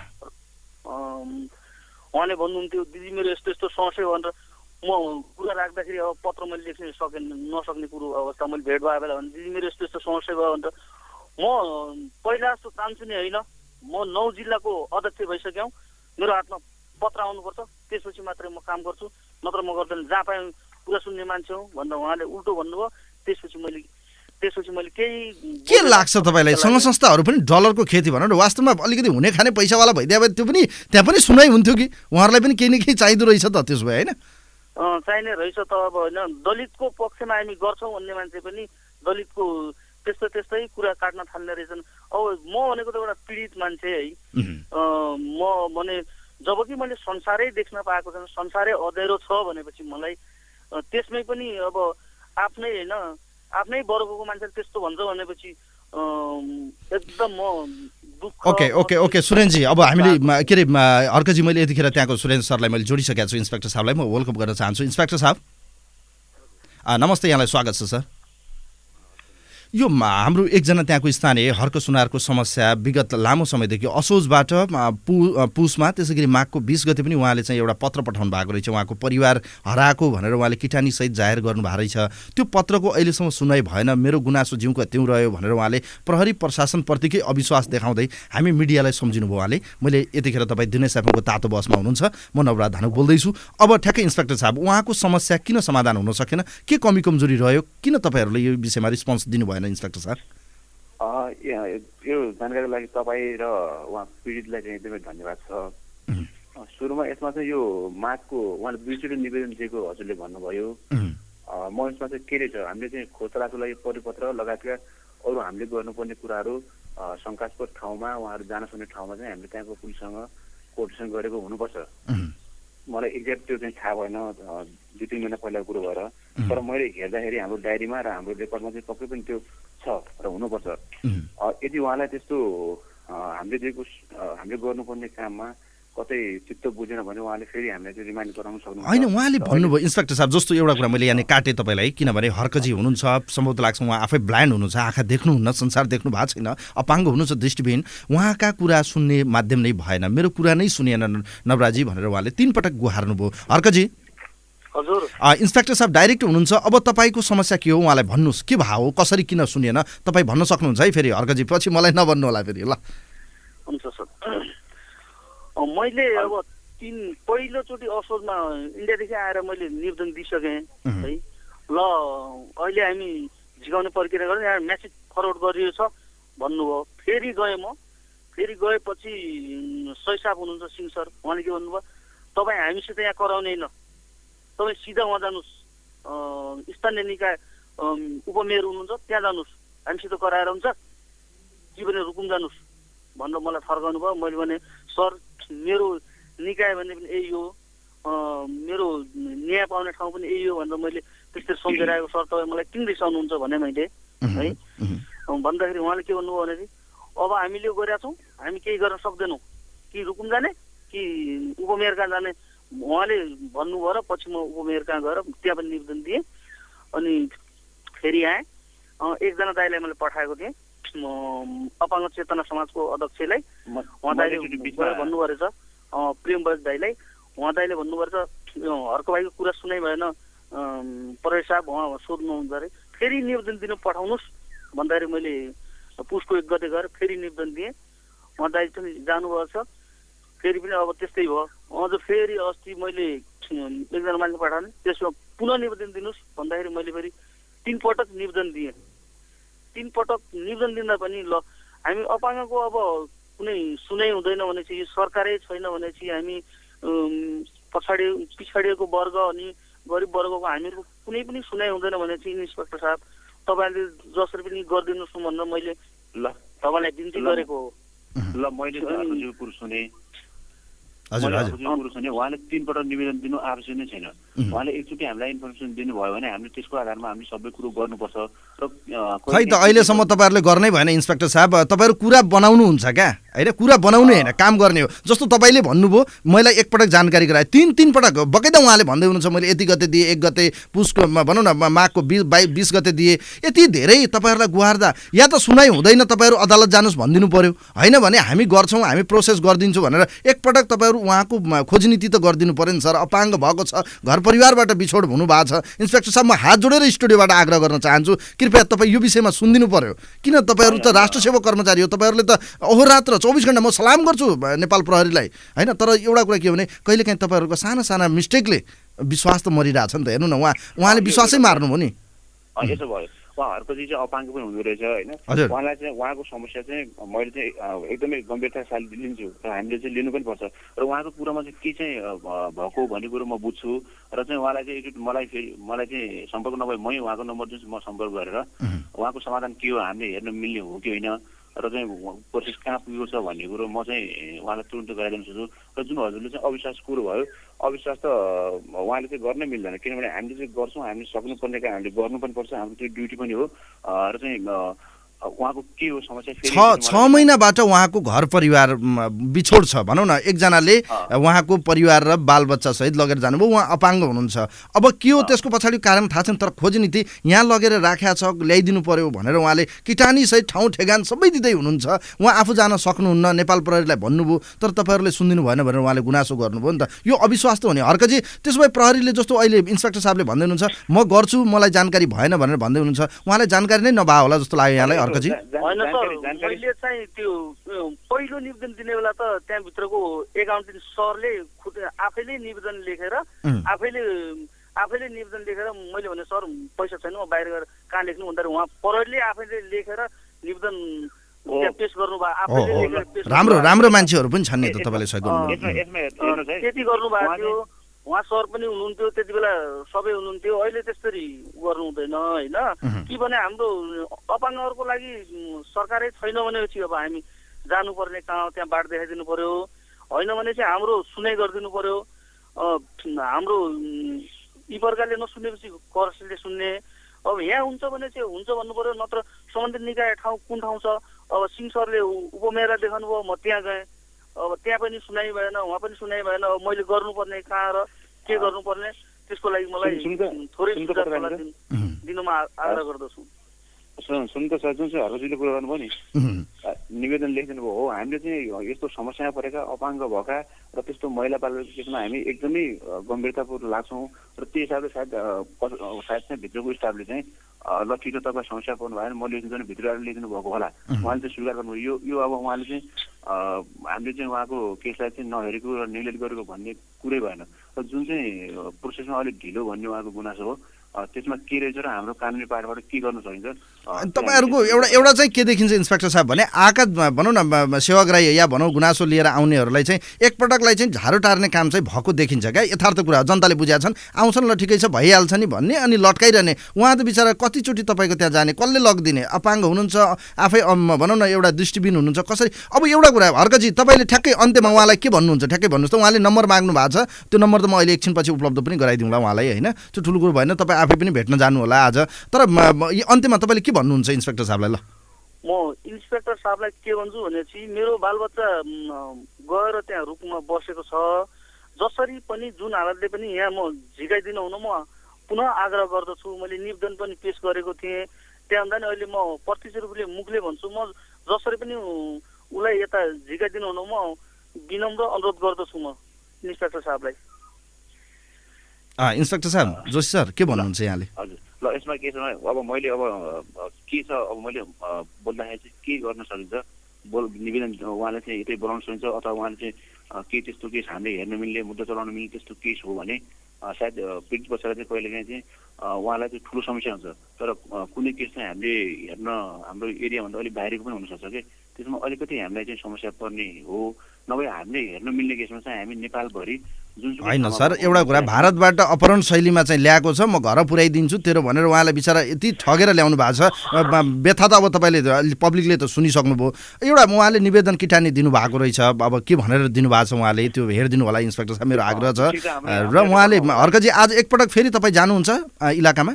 उहाँले भन्नुहुन्थ्यो दिदी मेरो यस्तो यस्तो समस्या भनेर म कुरा राख्दाखेरि अब पत्र मैले लेख्न सकेन नसक्ने कुरो अवस्था मैले भेट भयो बेला भने दिदी मेरो यस्तो यस्तो समस्या भयो भनेर म पहिला जस्तो चाहन्छु नि होइन, म नौ जिल्लाको अध्यक्ष भइसक्यौँ, मेरो हातमा पत्र आउनुपर्छ त्यसपछि मात्रै म काम गर्छु, नत्र म गर्दैन, जहाँ पाएँ कुरा सुन्ने मान्छे हो भनेर उहाँले उल्टो भन्नुभयो। त्यसपछि मैले त्यसपछि मैले केही के लाग्छ तपाईँलाई सङ्घ संस्थाहरू पनि डलरको खेती भनौँ न, वास्तवमा अलिकति हुने खाने पैसावाला भइदिए भए त्यो पनि त्यहाँ पनि सुनाइ हुन्थ्यो कि उहाँहरूलाई पनि केही न केही चाहिँदो रहेछ त त्यसो भए होइन? चाहिने रहेछ त अब होइन, दलितको पक्षमा हामी गर्छौँ भन्ने मान्छे पनि दलितको त्यस्तै त्यस्तै कुरा काट्न थाल्ने रहेछन्। अब म भनेको त एउटा पीडित मान्छे है, म भने जब कि मैले संसारै देख्न पाएको छैन, संसारै अँध्यारो छ भनेपछि मलाई त्यसमै पनि अब आफ्नै होइन आफ्नै वर्गको मान्छेले त्यस्तो भन्छ भनेपछि एकदम म दुःख। ओके ओके ओके सुरेनजी, अब हामीले के अरे हर्कजी मैले यतिखेर त्यहाँको सुरेन सरलाई मैले जोडिसकेको छु, इन्सपेक्टर साहबलाई म वेलकम गर्न चाहन्छु। इन्सपेक्टर साहब नमस्ते, यहाँलाई स्वागत छ सर। यो हाम्रो एकजना त्यहाँको स्थानीय हर्क सुनारको समस्या विगत लामो समयदेखि असोजबाट पु पुसमा त्यसै गरी माघको बिस गते पनि उहाँले चाहिँ एउटा पत्र पठाउनु भएको रहेछ, उहाँको परिवार हराएको भनेर उहाँले किटानीसहित जाहेर गर्नुभएको रहेछ। त्यो पत्रको अहिलेसम्म सुनाइ भएन, मेरो गुनासो जिउको त्यौँ रह्यो भनेर उहाँले प्रहरी प्रशासनप्रतिकै अविश्वास देखाउँदै हामी मिडियालाई सम्झिनु भयो उहाँले। मैले यतिखेर तपाईँ दिनेश एफएमको तातो बसमा हुनुहुन्छ, म नवराज धानुक बोल्दैछु। अब ठ्याक्कै इन्सपेक्टर साहब उहाँको समस्या किन समाधान हुन सकेन, के कमी कमजोरी रह्यो, किन तपाईँहरूले यो विषयमा रिस्पोन्स दिनुभयो इन्सपेक्टर सर? यो जानकारीको लागि तपाईँ र उहाँ पीडितलाई चाहिँ एकदमै धन्यवाद छ। सुरुमा यसमा चाहिँ यो माघको उहाँले दुईचोटि निवेदन दिएको हजुरले भन्नुभयो, म यसमा चाहिँ के रहेछ हामीले चाहिँ खोजतलासको लागि परिपत्र लगायतका अरू हामीले गर्नुपर्ने कुराहरू शङ्कास्पद ठाउँमा उहाँहरू जान सक्ने ठाउँमा चाहिँ हामीले त्यहाँको पुलिससँग कोर्डिनेसन गरेको हुनुपर्छ। मलाई एक्ज्याक्ट त्यो चाहिँ थाहा भएन, दुई तिन महिना पहिलाको कुरो भएर, तर मैले हेर्दाखेरि हाम्रो डायरीमा र हाम्रो रेकर्डमा चाहिँ पक्कै पनि त्यो छ र हुनुपर्छ। यदि उहाँलाई त्यस्तो हामीले दिएको हामीले गर्नुपर्ने काममा कतै चित्त बुझेन भने उहाँले फेरि हामीलाई चाहिँ रिमाइन्ड गराउन सक्नुहुन्छ। होइन, उहाँले भन्नुभयो इन्सपेक्टर साहब, जस्तो एउटा कुरा मैले यहाँ काटेँ तपाईँलाई, किनभने हर्कजी हुनुहुन्छ, सम्भवतः लाग्छ उहाँ आफै ब्लाइन्ड हुनुहुन्छ, आँखा देख्नुहुन्न, संसार देख्नु भएको छैन, अपाङ्ग हुनुहुन्छ, दृष्टिविहीन, उहाँका कुरा सुन्ने माध्यम नै भएन, मेरो कुरा नै सुनिएन नवराजी भनेर उहाँले तीन पटक गुहार्नुभयो। हर्कजी हजुर, इन्सपेक्टर साहब डाइरेक्ट हुनुहुन्छ, अब तपाईँको समस्या के हो उहाँलाई भन्नुहोस्, के भयो, कसरी किन सुनिएन तपाईँ भन्न सक्नुहुन्छ है फेरि हर्कजी, पछि मलाई नभन्नु होला फेरि ल। हुन्छ सर, मैले अब तिन पहिलोचोटि असोजमा इन्डियादेखि आएर मैले निवेदन दिइसकेँ है। ल अहिले हामी झिकाउने प्रक्रिया गरेर यहाँ म्यासेज फरवर्ड गरिएको छ भन्नुभयो। फेरि गएँ म, फेरि गएपछि सही साहब हुनुहुन्छ सिंह सर, उहाँले के भन्नुभयो, तपाईँ हामीसित यहाँ कराउने होइन, तपाईँ सिधा उहाँ जानुहोस्, स्थानीय निकाय उपमेयर हुनुहुन्छ त्यहाँ जानुहोस्, हामीसित कराएर हुन्छ कि भने रुकुम जानुहोस् भनेर मलाई फर्काउनु भयो। मैले भने सर मेरो निकाय भन्ने पनि यही हो, मेरो न्याय पाउने ठाउँ पनि यही हो भनेर मैले त्यसरी सम्झेर आएको। सर तपाईँ मलाई किन रिसाउनुहुन्छ भने मैले है भन्दाखेरि उहाँले के भन्नुभयो भने अब हामीले गरेका छौँ, हामी केही गर्न सक्दैनौँ, कि रुकुम जाने कि उपमेयर कहाँ जाने उहाँले भन्नुभयो र पछि म उपमेयर कहाँ गएर त्यहाँ पनि निवेदन दिएँ। अनि फेरि आएँ, एकजना दाइलाई मैले पठाएको थिएँ अपाङ्ग चेतना समाजको अध्यक्षलाई, उहाँ दाइले भन्नुभयो रहेछ, प्रेम बज दाइलाई, उहाँ दाइले भन्नुभयो रहेछ हर्क भाइको कुरा सुनाइ भएन, परेश साहब उहाँ सोध्नुहुन्छ अरे, फेरि निवेदन दिनु पठाउनुहोस् भन्दाखेरि मैले पुसको एक गते गएर फेरि निवेदन दिएँ। उहाँ दाइ पनि जानुभएको छ, फेरि पनि अब त्यस्तै भयो। अझ फेरि अस्ति मैले एकजना मान्छे पठाएँ, त्यसमा पुनः निवेदन दिनुहोस् भन्दाखेरि मैले फेरि तिन पटक निवेदन दिएँ। तिन पटक निवेदन दिँदा पनि ल हामी अपाङ्गको अब कुनै सुनाइ हुँदैन भनेपछि, यो सरकारै छैन भनेपछि, हामी पछाडि पिछाडिएको वर्ग अनि गरिब वर्गको हामीहरूको कुनै पनि सुनाइ हुँदैन भनेपछि इन्सपेक्टर साहब तपाईँले जसरी पनि गरिदिनुहोस् भनेर मैले ल तपाईँलाई बिन्ती गरेको हो। ल मैले हजुर कुरो सुने, हजुर हजुर कुरो सुने, उहाँले तिनपल्ट निवेदन दिनु आवश्यक नै छैन। उहाँले एकचोटि हामीलाई इन्फर्मेसन दिनुभयो भने हामीले त्यसको आधारमा हामीले सबै कुरो गर्नुपर्छ। र खै त अहिलेसम्म तपाईँहरूले गर्नै भएन इन्सपेक्टर साहब, तपाईँहरू कुरा बनाउनुहुन्छ क्या होइन, कुरा बनाउने होइन काम गर्ने हो। जस्तो तपाईँले भन्नुभयो मलाई एकपटक जानकारी गराए, तिन तिन पटक बकैदा उहाँले भन्दै हुनुहुन्छ मैले यति गते दिएँ, एक गते पुसको भनौँ न माघको बिस बाइ बिस गते दिएँ, यति धेरै तपाईँहरूलाई गुहार्दा या त सुनाइ हुँदैन, तपाईँहरू अदालत जानुहोस् भनिदिनु पऱ्यो, होइन भने हामी गर्छौँ, हामी प्रोसेस गरिदिन्छौँ भनेर एकपटक तपाईँहरू उहाँको खोजनीति त गरिदिनु पऱ्यो नि सर। अपाङ्ग भएको छ, घर परिवारबाट बिछोड हुनुभएको छ। इन्सपेक्टर साहब म हात जोडेर स्टुडियोबाट आग्रह गर्न चाहन्छु, कृपया तपाईँ यो विषयमा सुनिदिनु पऱ्यो। किन तपाईँहरू त राष्ट्र सेवक कर्मचारी हो, तपाईँहरूले त अहोरात्र चौबिस घन्टा, म सलाम गर्छु नेपाल प्रहरीलाई होइन, तर एउटा कुरा के हो भने कहिलेकाहीँ तपाईँहरूको साना साना मिस्टेकले विश्वास त मरिरहेछ नि त। हेर्नु न, उहाँ उहाँले विश्वासै मार्नुभयो नि। यसो भयो, उहाँहरूको चाहिँ अपाङ्ग पनि हुँदो रहेछ होइन, उहाँलाई चाहिँ उहाँको समस्या चाहिँ मैले चाहिँ एकदमै गम्भीरता साथ लिन्छु र हामीले चाहिँ लिनु पनि पर्छ। र उहाँको कुरामा चाहिँ के चाहिँ भएको भन्ने कुरो म बुझ्छु र चाहिँ उहाँलाई चाहिँ एकचोटि मलाई फेरि मलाई चाहिँ सम्पर्क नभए मै उहाँको नम्बर जुन म सम्पर्क गरेर उहाँको समाधान के हो हामीले हेर्न मिल्ने हो कि होइन र चाहिँ प्रोसेस कहाँ पुगेको छ भन्ने कुरो म चाहिँ उहाँलाई तुरन्त गराइदिन सक्छु। र जुन हजुरले चाहिँ अविश्वास कुरो भयो, अविश्वास त उहाँले चाहिँ गर्नै मिल्दैन, किनभने हामीले चाहिँ गर्छौँ, हामीले सक्नुपर्ने काम हामीले गर्नु पनि पर्छ, हाम्रो त्यो ड्युटी पनि हो। र चाहिँ उहाँको के हो समस्या, छ छ महिनाबाट उहाँको घर परिवार बिछोड छ भनौँ न, एकजनाले उहाँको परिवार र बालबच्चा सहित लगेर जानुभयो, उहाँ अपाङ्ग हुनुहुन्छ। अब के हो त्यसको पछाडि कारण थाहा छैन, तर खोजनीति यहाँ लगेर राखेको छ, ल्याइदिनु पर्यो भनेर उहाँले किटानी सहित ठाउँ ठेगान सबै दिँदै हुनुहुन्छ। उहाँ आफू जान सक्नुहुन्न, नेपाल प्रहरीलाई भन्नुभयो, तर तपाईँहरूले सुनिदिनु भएन भनेर उहाँले गुनासो गर्नुभयो नि त। यो अविश्वास त हो नि हर्कजी। त्यसो भए प्रहरीले जस्तो अहिले इन्सपेक्टर साहबले भन्दै हुनुहुन्छ म गर्छु, मलाई जानकारी भएन भनेर भन्दै हुनुहुन्छ, उहाँलाई जानकारी नै नभए होला जस्तो लाग्यो यहाँलाई हर्कजी? होइन सर, मैले चाहिँ त्यो पहिलो निवेदन दिने बेला त त्यहाँभित्रको एकाउन्टिङ सरले खुद आफैले निवेदन लेखेर आफैले आफैले निवेदन लेखेर मैले भने सर पैसा छैन, म बाहिर गएर कहाँ लेख्नु भन्दाखेरि उहाँ प्रहरीले आफैले लेखेर निवेदन पेश गर्नुभयो, आफैले लेखेर पेश। राम्रो राम्रो मान्छेहरू पनि छन् नि त तपाईँले सहयोग त्यति गर्नुभएको थियो। उहाँ सर पनि हुनुहुन्थ्यो त्यति बेला, सबै हुनुहुन्थ्यो, अहिले त्यसरी गर्नु हुँदैन होइन। कि भने हाम्रो अपाङ्गहरूको लागि सरकारै छैन भनेपछि अब हामी जानुपर्ने कहाँ त्यहाँ बाटो देखाइदिनु पर्यो, होइन भने चाहिँ हाम्रो सुनाइ गरिदिनु पर्यो। हाम्रो यी प्रकारले नसुनेपछि करले सुन्ने, अब यहाँ हुन्छ भने चाहिँ हुन्छ भन्नु पर्यो, नत्र सम्बन्धित निकाय ठाउँ कुन ठाउँ छ। अब सिंह सरले उपमेयरलाई देखाउनु भयो, म त्यहाँ गएँ, अब त्यहाँ पनि सुनाइ भएन, उहाँ पनि सुनाइ भएन। अब मैले गर्नुपर्ने कहाँ र के गर्नुपर्ने त्यसको लागि मलाई थोरै सुझाव दिनुमा आग्रह गर्दछु। सुन त सर, जुन चाहिँ हर्कजीले कुरा गर्नुभयो नि, निवेदन लेखिदिनु भयो हो, हामीले चाहिँ यस्तो समस्यामा परेका अपाङ्ग भएका र त्यस्तो महिला बाल केसमा हामी एकदमै गम्भीरतापूर्वक लाग्छौँ र त्यो हिसाबले सायद सायद चाहिँ भित्रको स्टाफले चाहिँ ल ठिक छ तपाईँ समस्या पर्नु भएन म लेखिदिन्छु भने भित्र आएर लेखिदिनु भएको होला। उहाँले चाहिँ स्वीकार गर्नुभयो। यो यो अब उहाँले चाहिँ हामीले चाहिँ उहाँको केसलाई चाहिँ नहेरेको र नेग्लेक्ट गरेको भन्ने कुरै भएन। र जुन चाहिँ प्रोसेसमा अलिक ढिलो भन्ने उहाँको गुनासो हो, त्यसमा के रहेछ र हाम्रो कानुनी पार्टबाट के गर्न सकिन्छ। तपाईँहरूको एउटा एउटा चाहिँ के देखिन्छ इन्सपेक्टर साहब भने आका भनौँ न सेवाग्राही या भनौँ गुनासो लिएर आउनेहरूलाई चाहिँ एकपटकलाई चाहिँ झारो टार्ने काम चाहिँ भएको देखिन्छ क्या। यथार्थ कुरा जनताले बुझाएको छन्, आउँछन् ल ठिकै छ भइहाल्छ नि भन्ने, अनि लट्काइरहने। उहाँ त बिचरा कतिचोटि तपाईँको त्यहाँ जाने, कसले लगिदिने, अपाङ्ग हुनुहुन्छ आफै भनौँ न एउटा दृष्टिबिन हुनुहुन्छ कसरी। अब एउटा कुरा हर्कजी तपाईँले ठ्याक्कै अन्त्यमा उहाँलाई के भन्नुहुन्छ ठ्याक्कै भन्नुहोस् त। उहाँले नम्बर माग्नु भएको छ, त्यो नम्बर त म अहिले एकछिनपछि उपलब्ध पनि गराइदिउँला उहाँलाई होइन, त्यो ठुलो कुरो भएन। तपाईँ आफै पनि भेट्न जानु होला आज, तर अन्त्यमा तपाईँले के भन्नुहुन्छ इन्सपेक्टर साहबलाई? ल म इन्सपेक्टर साहबलाई के भन्छु भने चाहिँ मेरो बालबच्चा गएर त्यहाँ रुखमा बसेको छ, जसरी पनि जुन हालतले पनि यहाँ म झिकाइदिनु हुन म पुनः आग्रह गर्दछु। मैले निवेदन पनि पेश गरेको थिएँ त्यहाँ भन्दा नि अहिले म प्रत्यक्ष रूपले मुखले भन्छु, म जसरी पनि उसलाई यता झिकाइदिनु हुन म विनम्र अनुरोध गर्दछु म इन्सपेक्टर साहबलाई। इन्सपेक्टर साहब जोशी सर के भन्नुहुन्छ यहाँले? हजुर ल यसमा के छ अब मैले अब के छ अब मैले बोल्दाखेरि चाहिँ के गर्न सकिन्छ बोल निवेदन उहाँले चाहिँ यतै बोलाउन सकिन्छ अथवा उहाँले चाहिँ के त्यस्तो केस हामीले हेर्न मिल्ने मुद्दा चलाउन मिल्ने त्यस्तो केस हो भने सायद पीडित बसेर चाहिँ कहिलेकाहीँ चाहिँ उहाँलाई चाहिँ ठुलो समस्या हुन्छ। तर कुनै केस चाहिँ हामीले हेर्न हाम्रो एरियाभन्दा अलिक बाहिरको पनि हुनसक्छ कि त्यसमा अलिकति हामीलाई चाहिँ समस्या पर्ने हो। नभए हामीले हेर्न मिल्ने केसमा चाहिँ हामी नेपालभरि होइन सर, एउटा कुरा भारतबाट अपहरण शैलीमा चाहिँ ल्याएको छ, म घर पुर्याइदिन्छु तेरो भनेर उहाँलाई बिचरा यति ठगेर ल्याउनु भएको छ। व्यथा त अब तपाईँले पब्लिकले त सुनिसक्नुभयो। एउटा उहाँले निवेदन किटानी दिनुभएको रहेछ, अब के भनेर दिनुभएको छ उहाँले त्यो हेरिदिनु होला इन्सपेक्टर साहब, मेरो आग्रह छ। र उहाँले हर्कजी आज एकपटक फेरि तपाईँ जानुहुन्छ इलाकामा?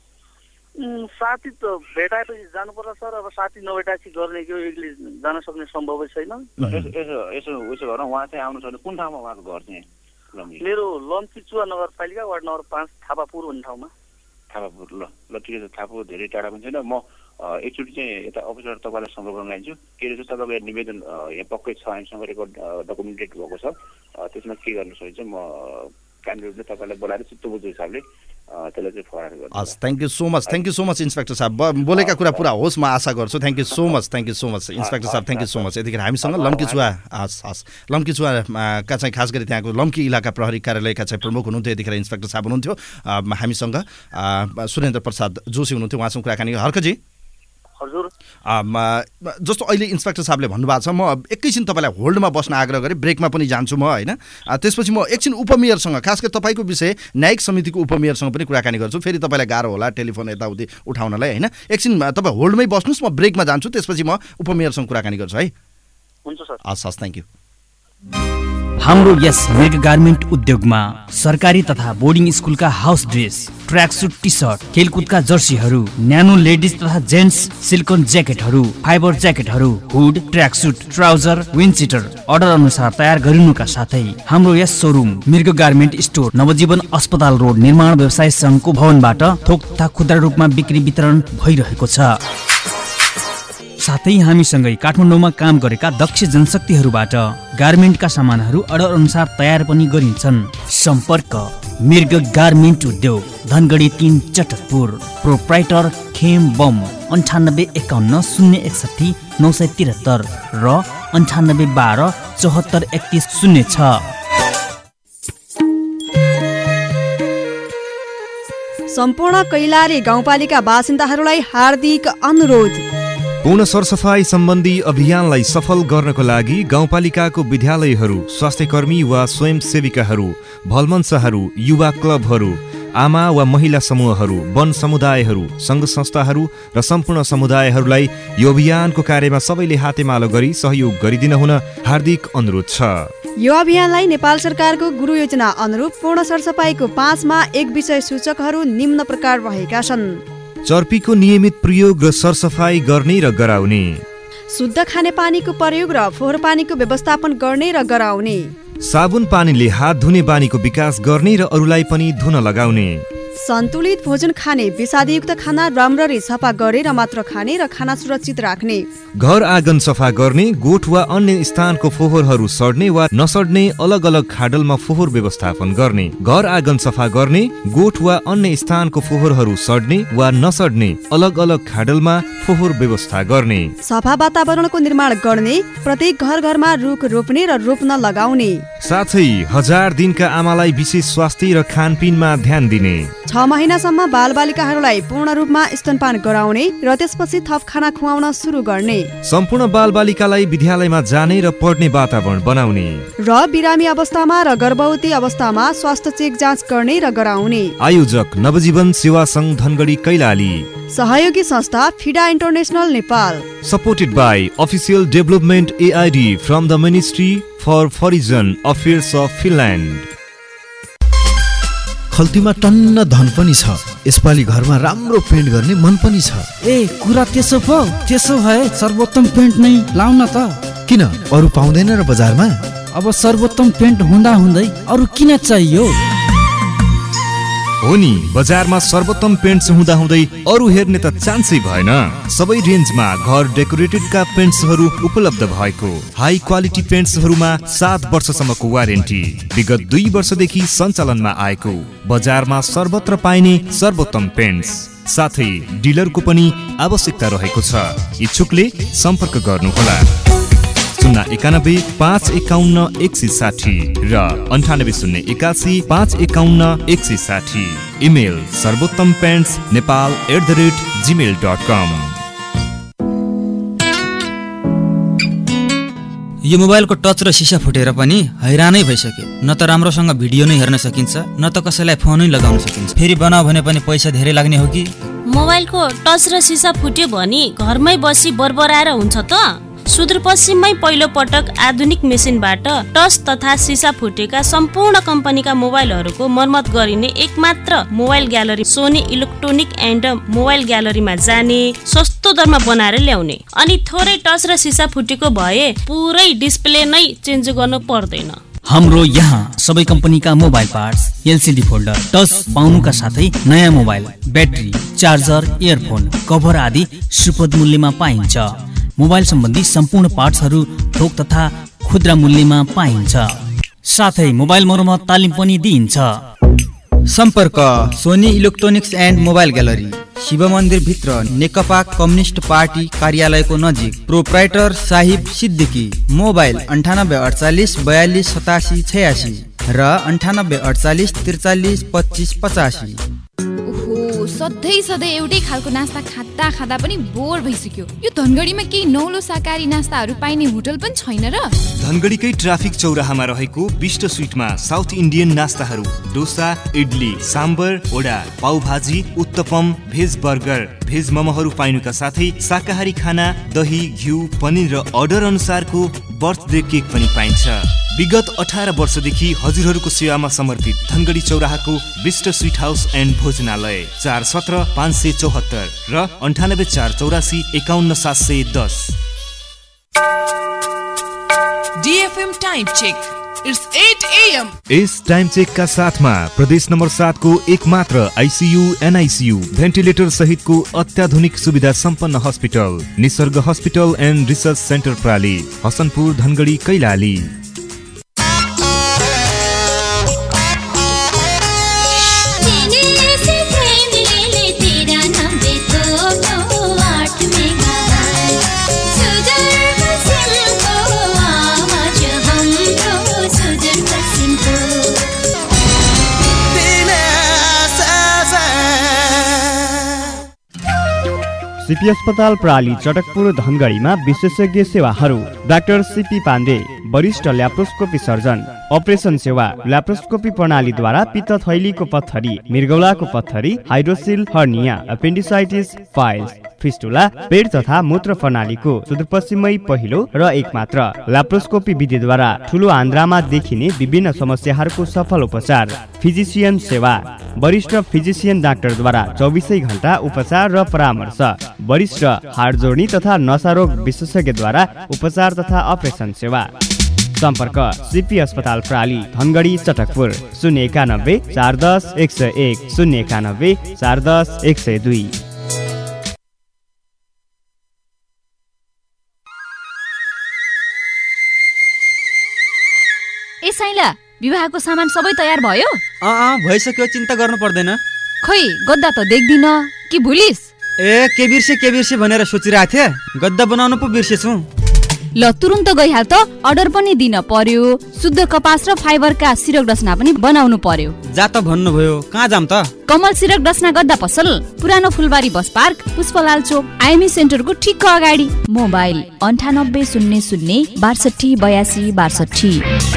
साथी त भेटाएपछि जानुपर्छ सर, अब साथी नभेटाएपछि गर्ने के एक्लै जान सक्ने सम्भवै छैन। यसो यसो उसो गरेर उहाँ चाहिँ आउनु सक्छ। कुन ठाउँमा उहाँको घर चाहिँ? मेरो लम्कीचुवा नगरपालिका वार्ड नम्बर पाँच थापापुर भन्ने ठाउँमा। थापापुर ल ल ठिकै छ। थापापुर धेरै टाढा पनि छैन। म एकचोटि चाहिँ यता अफिसबाट तपाईँलाई सम्पर्क गर्न लान्छु। के रहेछ तपाईँको निवेदन यहाँ पक्कै छ, हामीसँग रेकर्ड डकुमेन्टेड भएको छ। त्यसमा के गर्न सकिन्छ म कानुनी रूपले तपाईँलाई बोलाएर चित्त बुझ्दो हिसाबले त्यसलाई चाहिँ फरवार्ड गर्छु। हस्, thank you so much, thank you so much inspector साहब। बोलेका कुरा पुरा होस् म आशा गर्छु। Thank you so much, thank you so much inspector साहब, थ्याङ्क यू सो मच। यतिखेर हामीसँग लम्कीचुवा हस् हस् लम्कीचुवाका चाहिँ खास गरी त्यहाँको लम्की इलाका प्रहरी कार्यालयका चाहिँ प्रमुख हुनुहुन्थ्यो यतिखेर इन्सपेक्टर साहब हुनुहुन्थ्यो। हामीसँग सुरेन्द्र प्रसाद जोशी हुनुहुन्थ्यो, उहाँसँग कुराकानी। हर्कजी हजुर, जस्तो अहिले इन्सपेक्टर साहबले भन्नुभएको छ, म एकैछिन तपाईँलाई होल्डमा बस्न आग्रह गरेँ, ब्रेकमा पनि जान्छु म होइन। त्यसपछि म एकछिन उपमेयरसँग खास गरी तपाईँको विषय न्यायिक समितिको उपमेयरसँग पनि कुराकानी गर्छु। फेरि तपाईँलाई गाह्रो होला टेलिफोन यताउति उठाउनलाई होइन। एकछिन तपाईँ होल्डमै बस्नुहोस्, म ब्रेकमा जान्छु, त्यसपछि म उपमेयरसँग कुराकानी गर्छु है। हुन्छ सर। हस् हस्, थ्याङ्क यू। हाम्रो यस मेगा गार्मेन्ट उद्योगमा सरकारी तथा बोर्डिङ स्कुलका house dress, track suit, T shirt, खेलकुदका जर्सीहरू, न्यानो लेडिज तथा जेन्ट्स सिल्कन ज्याकेटहरू, फाइबर ज्याकेटहरू, hood, track suit, trouser, windcheater order अनुसार तयार गरिनुका साथै हाम्रो यस showroom Mrig garment store Navajivan अस्पताल रोड निर्माण व्यवसाय सङ्घको भवनबाट थोक तथा खुद्रा रूपमा बिक्री वितरण भइरहेको छ। साथै हामीसँगै काठमाडौँमा काम गरेका दक्ष जनशक्तिहरूबाट गार्मेन्टका सामानहरू अर्डर अनुसार तयार पनि गरिन्छन्। सम्पर्क मृग गार्मेन्ट उद्योग, धनगढी तीन, चटकपुर। प्रोप्राइटर खेम बम अन्ठानब्बे एकाउन्न शून्य एकसठी नौ सय त्रिहत्तर र अन्ठानब्बे बाह्र चौहत्तर एकतिस शून्य छ। सम्पूर्ण कैलाली गाउँपालिका बासिन्दाहरूलाई हार्दिक अनुरोध। पूर्ण सरसफाई सम्बन्धी अभियानलाई सफल गर्नको लागि गाउँपालिकाको विद्यालयहरू, स्वास्थ्यकर्मी वा स्वयंसेविकाहरू, भलमञ्चहरू, युवा क्लबहरू, आमा वा महिला समूहहरू, वन समुदायहरू, सङ्घ संस्थाहरू र सम्पूर्ण समुदायहरूलाई यो अभियानको कार्यमा सबैले हातेमालो गरी सहयोग गरिदिन हुन हार्दिक अनुरोध छ। यो अभियानलाई नेपाल सरकारको गुरु योजना अनुरूप पूर्ण सरसफाईको पाँचमा एक विषय सूचकहरू निम्न प्रकार रहेका छन्। चर्पीको नियमित प्रयोग र सरसफाई गर्ने र गराउने, शुद्ध खानेपानीको प्रयोग र फोहोर पानीको व्यवस्थापन गर्ने र गराउने, साबुन पानीले हात धुने बानीको विकास गर्ने र अरूलाई पनि धुन लगाउने, सन्तुलित भोजन खाने, विषादयुक्त खाना राम्ररी सफा गरेर मात्र खाने र खाना सुरक्षित राख्ने, घर आँगन सफा गर्ने, गोठ वा अन्य स्थानको फोहोरहरू सड्ने वा नसड्ने अलग अलग खाडलमा फोहोर व्यवस्थापन गर्ने, घर आँगन सफा गर्ने, गोठ वा अन्य स्थानको फोहोरहरू सड्ने वा नसड्ने अलग अलग खाडलमा फोहोर व्यवस्था गर्ने, सफा वातावरणको निर्माण गर्ने, प्रत्येक घर घरमा रुख रोप्ने र रोप्न लगाउने, साथै हजार दिनका आमालाई विशेष स्वास्थ्य र खानपिनमा ध्यान दिने, छ महिनासम्म बालबालिकाहरूलाई पूर्ण रूपमा स्तनपान गराउने र त्यसपछि थप खाना खुवाउन सुरु गर्ने, सम्पूर्ण बालबालिकालाई विद्यालयमा जाने र पढ्ने वातावरण बनाउने र बिरामी अवस्थामा र गर्भवती अवस्थामा स्वास्थ्य चेक जाँच गर्ने र गराउने। आयोजक नवजीवन सेवा संघ धनगढी कैलाली, सहयोगी संस्था FIDA international Nepal, supported by official development A I D from the ministry for foreign affairs of Finland. खल्तीमा टन्न धन पनि छ, यसपालि घरमा राम्रो पेन्ट गर्ने मन पनि छ। ए कुरा त्यसो पो, त्यसो भए सर्वोत्तम पेन्ट नै लाउन त। किन अरू पाउँदैन र बजारमा? अब सर्वोत्तम पेन्ट हुँदा हुँदै अरू किन चाहियो? हो नि, बजारमा सर्वोत्तम पेन्ट्स हुँदा हुँदै अरू हेर्ने त चान्सै भएन। सबै रेन्जमा घर डेकोरेटेडका पेन्ट्सहरू उपलब्ध भएको, हाई क्वालिटी पेन्ट्सहरूमा सात वर्षसम्मको वारेन्टी, विगत दुई वर्षदेखि सञ्चालनमा आएको, बजारमा सर्वत्र पाइने सर्वोत्तम पेन्ट्स, साथै डिलरको पनि आवश्यकता रहेको छ। इच्छुकले सम्पर्क गर्नुहोला शून्य एकानब्बे पाँच एकाउन्न एक सय साठी र अन्ठानब्बे शून्य एकासी पाँच एकाउन्न एक सय साठी। Email Sarvottam paints Nepal at the rate Gmail dot com. यो मोबाइलको टच र सिसा फुटेर पनि हैरानै भइसक्यो। न त राम्रोसँग भिडियो नै हेर्न सकिन्छ, न त कसैलाई फोनै लगाउन सकिन्छ। फेरि बनाऊ भने पनि पैसा धेरै लाग्ने हो कि? मोबाइलको टच र सिसा फुट्यो भने घरमै बसी बरबराएर हुन्छ त? सुदूरपश्चिममै पहिलो पटक आधुनिक मेसिनबाट टच तथा सिसा फुटेका सम्पूर्ण कम्पनीका मोबाइलहरूको मर्मत गरिने एकमात्र mobile gallery Sony electronic and mobile ग्यालरीमा जाने, सस्तो दरमा बनाएर ल्याउने, अनि थोरै टच र सिसा फुटेको भए पुरै डिस्प्ले नै चेन्ज गर्नु पर्दैन। हाम्रो यहाँ सबै कम्पनीका mobile parts, LCD folder, touch पाउनुका साथै नयाँ mobile, battery, charger, earphone, cover आदि सुपथ मूल्यमा पाइन्छ। मोबाइल सम्बन्धी सम्पूर्ण पार्ट्सहरू थोक तथा खुद्रा मूल्यमा पाइन्छ। साथै मोबाइल मर्मत तालिम पनि दिइन्छ। सम्पर्क Sony electronics and mobile gallery, Shiva मन्दिर भित्र, नेकपा कम्युनिस्ट पार्टी कार्यालयको नजिक, प्रोप्राइटर साहिब सिद्दिकी। मोबाइल अन्ठानब्बे अडचालिस बयालिस सतासी छयासी र अन्ठानब्बे अडचालिस त्रिचालिस पच्चिस पचासी। सधैँ सधैँ एउटै खालको नास्ता खाँदा खाँदा पनि बोर भइसक्यो। यो धनगढीमा केही नौलो शाकाहारी नास्ताहरू पाइने होटल पनि छैन र? धनगढीकै ट्राफिक चौराहामा रहेको बिस्ट स्विटमा साउथ इन्डियन नास्ताहरू, dosa, idli, sambar, vada, pav bhaji, uttapam, veg burger, veg मोमोहरू पाइनुका साथै शाकाहारी खाना, दही, घिउ, पनिर र अर्डर अनुसारको बर्थडे केक पनि पाइन्छ। विगत अठार वर्षदेखि हजुरहरूको सेवामा समर्पित धनगढी चौराहाको बिस्ट स्विट हाउस एन्ड भोजनालय, चार सत्र पाँच सय चौहत्तर र अन्ठानब्बे चार चौरासी एकाउन्न सात सय दस। DFM time check, it's eight AM. इस टाइम चेक का साथमा प्रदेश नम्बर सात को एक मात्र आईसीयू, एनआईसीयू, भेन्टिलेटर सहितको अत्याधुनिक सुविधा सम्पन्न hospital Nisarg hospital and research centre प्राली, हसनपुर, धनगढी, कैलाली। सीपी अस्पताल प्राली चटकपुर धनगढीमा विशेषज्ञ सेवाहरू, डाक्टर सीपी पाण्डे, वरिष्ठ ल्याप्रोस्कोपी सर्जन, अपरेसन सेवा, ल्याप्रोस्कोपी प्रणालीद्वारा पित्त थैलीको पत्थरी, मृगौलाको पत्थरी, hydrocele, hernia, appendicitis, piles, fistula, पेट तथा मूत्र प्रणालीको सुदूरपश्चिमै पहिलो र एकमात्र ल्याप्रोस्कोपी विधिद्वारा ठुलो आन्द्रामा देखिने विभिन्न समस्याहरूको सफल उपचार। फिजिसियन सेवा, वरिष्ठ फिजिसियन डाक्टरद्वारा चौबिसै घण्टा उपचार र परामर्श। वरिष्ठ हाड जोड्नी तथा नसारोग विशेषज्ञद्वारा उपचार तथा अपरेसन सेवा। सम्पर्क सिपी अस्पताल प्राली, धनगढी, चटकपुर, शून्य एकानब्बे चार दस एक सय एक, शून्य एकानब्बे चार दस एक सय दुई। ए साइला, विवाहको सामान सबै तयार भयो? अँ भइसक्यो, चिन्ता गर्नु पर्दैन। खोइ गद्दा त देख्दिन कि भुलिस? ए के बिर्से के बिर्से भनेर सोचिरहेको थिएँ, गद्दा बनाउनु पो बिर्सेछु। ल तुरुन्त गइहाल त, अर्डर पनि दिन पर्यो। शुद्ध कपास र फाइबरका सिरक डसना पनि बनाउनु पर्यो। जा त भन्नुभयो, कहाँ जाम त? कमल सिरक डसना गद्दा पसल, पुरानो फुलबारी बस पार्क, पुष्पलाल चोक, आइएमई सेन्टरको ठिक्क अगाडि। मोबाइल अन्ठानब्बे शून्य शून्य बासठी बयासी बासठी।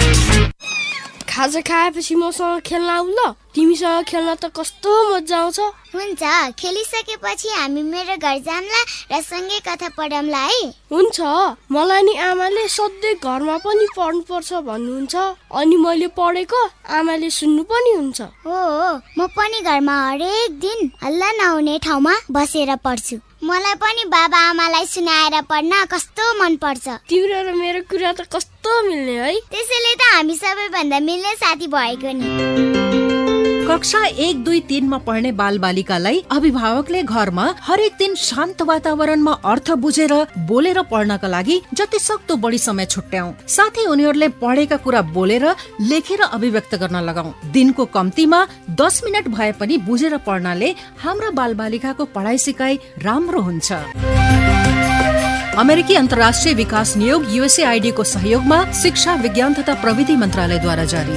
खाजा खाएपछि मसँग खेल्न आऊ ल, तिमीसँग खेल्न त कस्तो मजा आउँछ। हुन्छ, खेलिसकेपछि हामी मेरो घर जाम्ला र सँगै कथा पढौँला है। हुन्छ, मलाई नि आमाले सधैँ घरमा पनि पढ्नुपर्छ भन्नुहुन्छ, अनि मैले पढेको आमाले सुन्नु पनि हुन्छ। हो, म पनि घरमा हरेक दिन हल्ला नहुने ठाउँमा बसेर पढ्छु। मलाई पनि बाबा आमालाई सुनाएर पढ्न कस्तो मन पर्छ। तिम्रो र मेरो कुरा त कस्तो मिल्ने है। त्यसैले त हामी सबैभन्दा मिल्ने साथी भएको नि। कक्षा एक दुई तीनमा पढ्ने बाल बालिकालाई अभिभावकले घरमा हरेक दिन शान्त वातावरणमा अर्थ बुझेर बोलेर पढ्नका लागि जति सक्दो बढी समय छुट्याऊ, साथै उनीहरूले पढेका कुरा बोलेर लेखेर अभिव्यक्त गर्न लगाऊ। दिनको कम्तीमा दस मिनट भए पनि बुझेर पढ्नाले हाम्रा बाल बालिकाको पढाइ सिकाइ राम्रो हुन्छ। अमेरिकी अन्तर्राष्ट्रिय विकास नियोग युएसएआईडी को सहयोगमा शिक्षा विज्ञान तथा प्रविधि मन्त्रालयद्वारा जारी।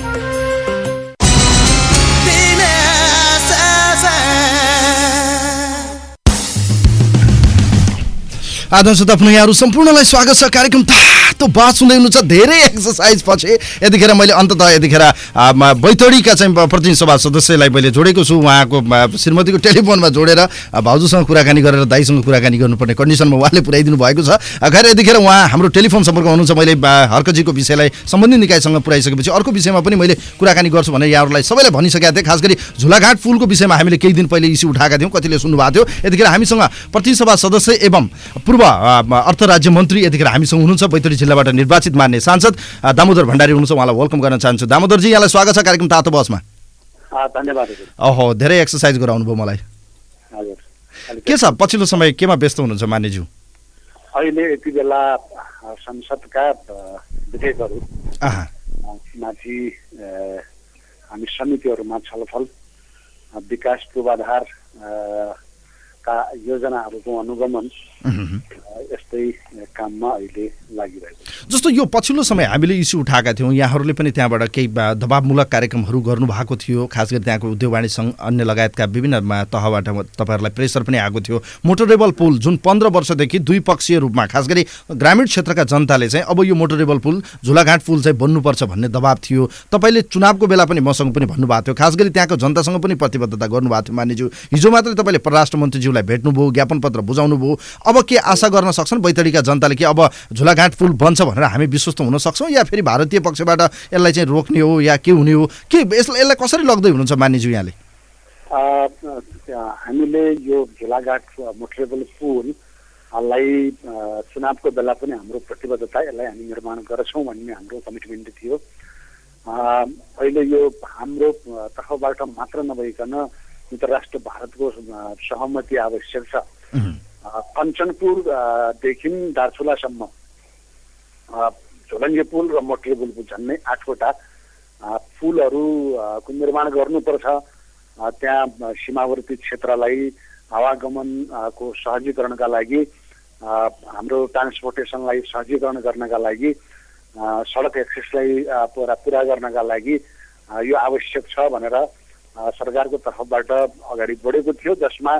आदर्श तपाईँ यहाँहरू सम्पूर्णलाई स्वागत छ। कार्यक्रम तातो बात सुन्दै हुनुहुन्छ। धेरै एक्सर्साइज पछि यतिखेर मैले अन्ततः यतिखेर बैतडीका चाहिँ प्रतिनिधि सभा सदस्यलाई मैले जोडेको छु। उहाँको श्रीमतीको टेलिफोनमा जोडेर भाउजूसँग कुराकानी गरेर दाइसँग कुराकानी गर्नुपर्ने कन्डिसनमा उहाँले पुर्याइदिनु भएको छ। खैर यतिखेर उहाँ हाम्रो टेलिफोन सम्पर्कमा हुनुहुन्छ। मैले हर्कजीको विषयलाई सम्बन्धित निकायसँग पुर्याइसकेपछि अर्को विषयमा पनि मैले कुराकानी गर्छु भनेर यहाँहरूलाई सबैलाई भनिसकेका थिएँ। खास गरी झुलाघाट पुलको विषयमा हामीले केही दिन पहिले इस्यु उठाएका थियौँ, कतिले सुन्नुभएको थियो। यतिखेर हामीसँग प्रतिनिधि सभा सदस्य एवं पूर्व अर्थ राज्य मन्त्री यतिखेर हामीसँग हुनुहुन्छ, बैतडी जिल्लाबाट निर्वाचित मान्य सांसद दामोदर भण्डारी हुनुहुन्छ। उहाँलाई वेलकम गर्न चाहन्छु। दामोदरजी, यहाँलाई स्वागत छ कार्यक्रम तातो बसमा। धन्यवाद। ओहो, धेरै एक्सर्साइज गराउनु भयो मलाई। के छ पछिल्लो समय केमा व्यस्त हुनुहुन्छ मान्यज्यू? अहिले यति बेला संसदका विधेयकहरू माथि हामी समितिहरूमा छलफल, विकास पूर्वाधार का योजनाहरूको अनुगमन, यस्तै काममा अहिले लागिरहेको छ। जस्तो यो पछिल्लो समय हामीले इस्यु उठाएका थियौँ, यहाँहरूले पनि त्यहाँबाट केही दबावमूलक कार्यक्रमहरू गर्नुभएको थियो। खास गरी त्यहाँको उद्योग वाणिज्य सङ्घ अन्य लगायतका विभिन्न तहबाट तपाईँहरूलाई प्रेसर पनि आएको थियो। मोटरेबल पुल जुन पन्ध्र वर्षदेखि द्विपक्षीय रूपमा खास गरी ग्रामीण क्षेत्रका जनताले चाहिँ अब यो मोटरेबल पुल झुलाघाट पुल चाहिँ बन्नुपर्छ भन्ने दबाव थियो। तपाईँले चुनावको बेला पनि मसँग पनि भन्नुभएको थियो, खास गरी त्यहाँको जनतासँग पनि प्रतिबद्धता गर्नुभएको थियो मान्यज्यू। हिजो मात्रै तपाईँले परराष्ट्र मन्त्रीज्यूलाई भेट्नुभयो, ज्ञापन पत्र बुझाउनु भयो। अब के आशा गर्न सक्छन् बैतडीका जनताले कि अब झुलाघाट पुल बन्छ भनेर हामी विश्वस्त हुन सक्छौँ, या फेरि भारतीय पक्षबाट यसलाई चाहिँ रोक्ने हो या के हुने हो? के यसलाई यसलाई कसरी लग्दै हुनुहुन्छ मान्यज्यू यहाँले? हामीले यो झुलाघाट मोटरेबल पुललाई चुनावको बेला पनि हाम्रो प्रतिबद्धता, यसलाई हामी निर्माण गर्छौँ भन्ने हाम्रो कमिटमेन्ट थियो। अहिले यो हाम्रो तर्फबाट मात्र नभइकन अन्तर्राष्ट्रिय भारतको सहमति आवश्यक छ। कञ्चनपुरदेखि दार्चुलासम्म झोलङ्गे पुल र मोटरेबल पुल झन्डै आठवटा पुलहरूको निर्माण गर्नुपर्छ। त्यहाँ सीमावर्ती क्षेत्रलाई आवागमनको सहजीकरणका लागि, हाम्रो ट्रान्सपोर्टेसनलाई सहजीकरण गर्नका लागि, सडक एक्सेसलाई पुरा पुरा गर्नका लागि यो आवश्यक छ भनेर सरकारको तर्फबाट अगाडि बढेको थियो, जसमा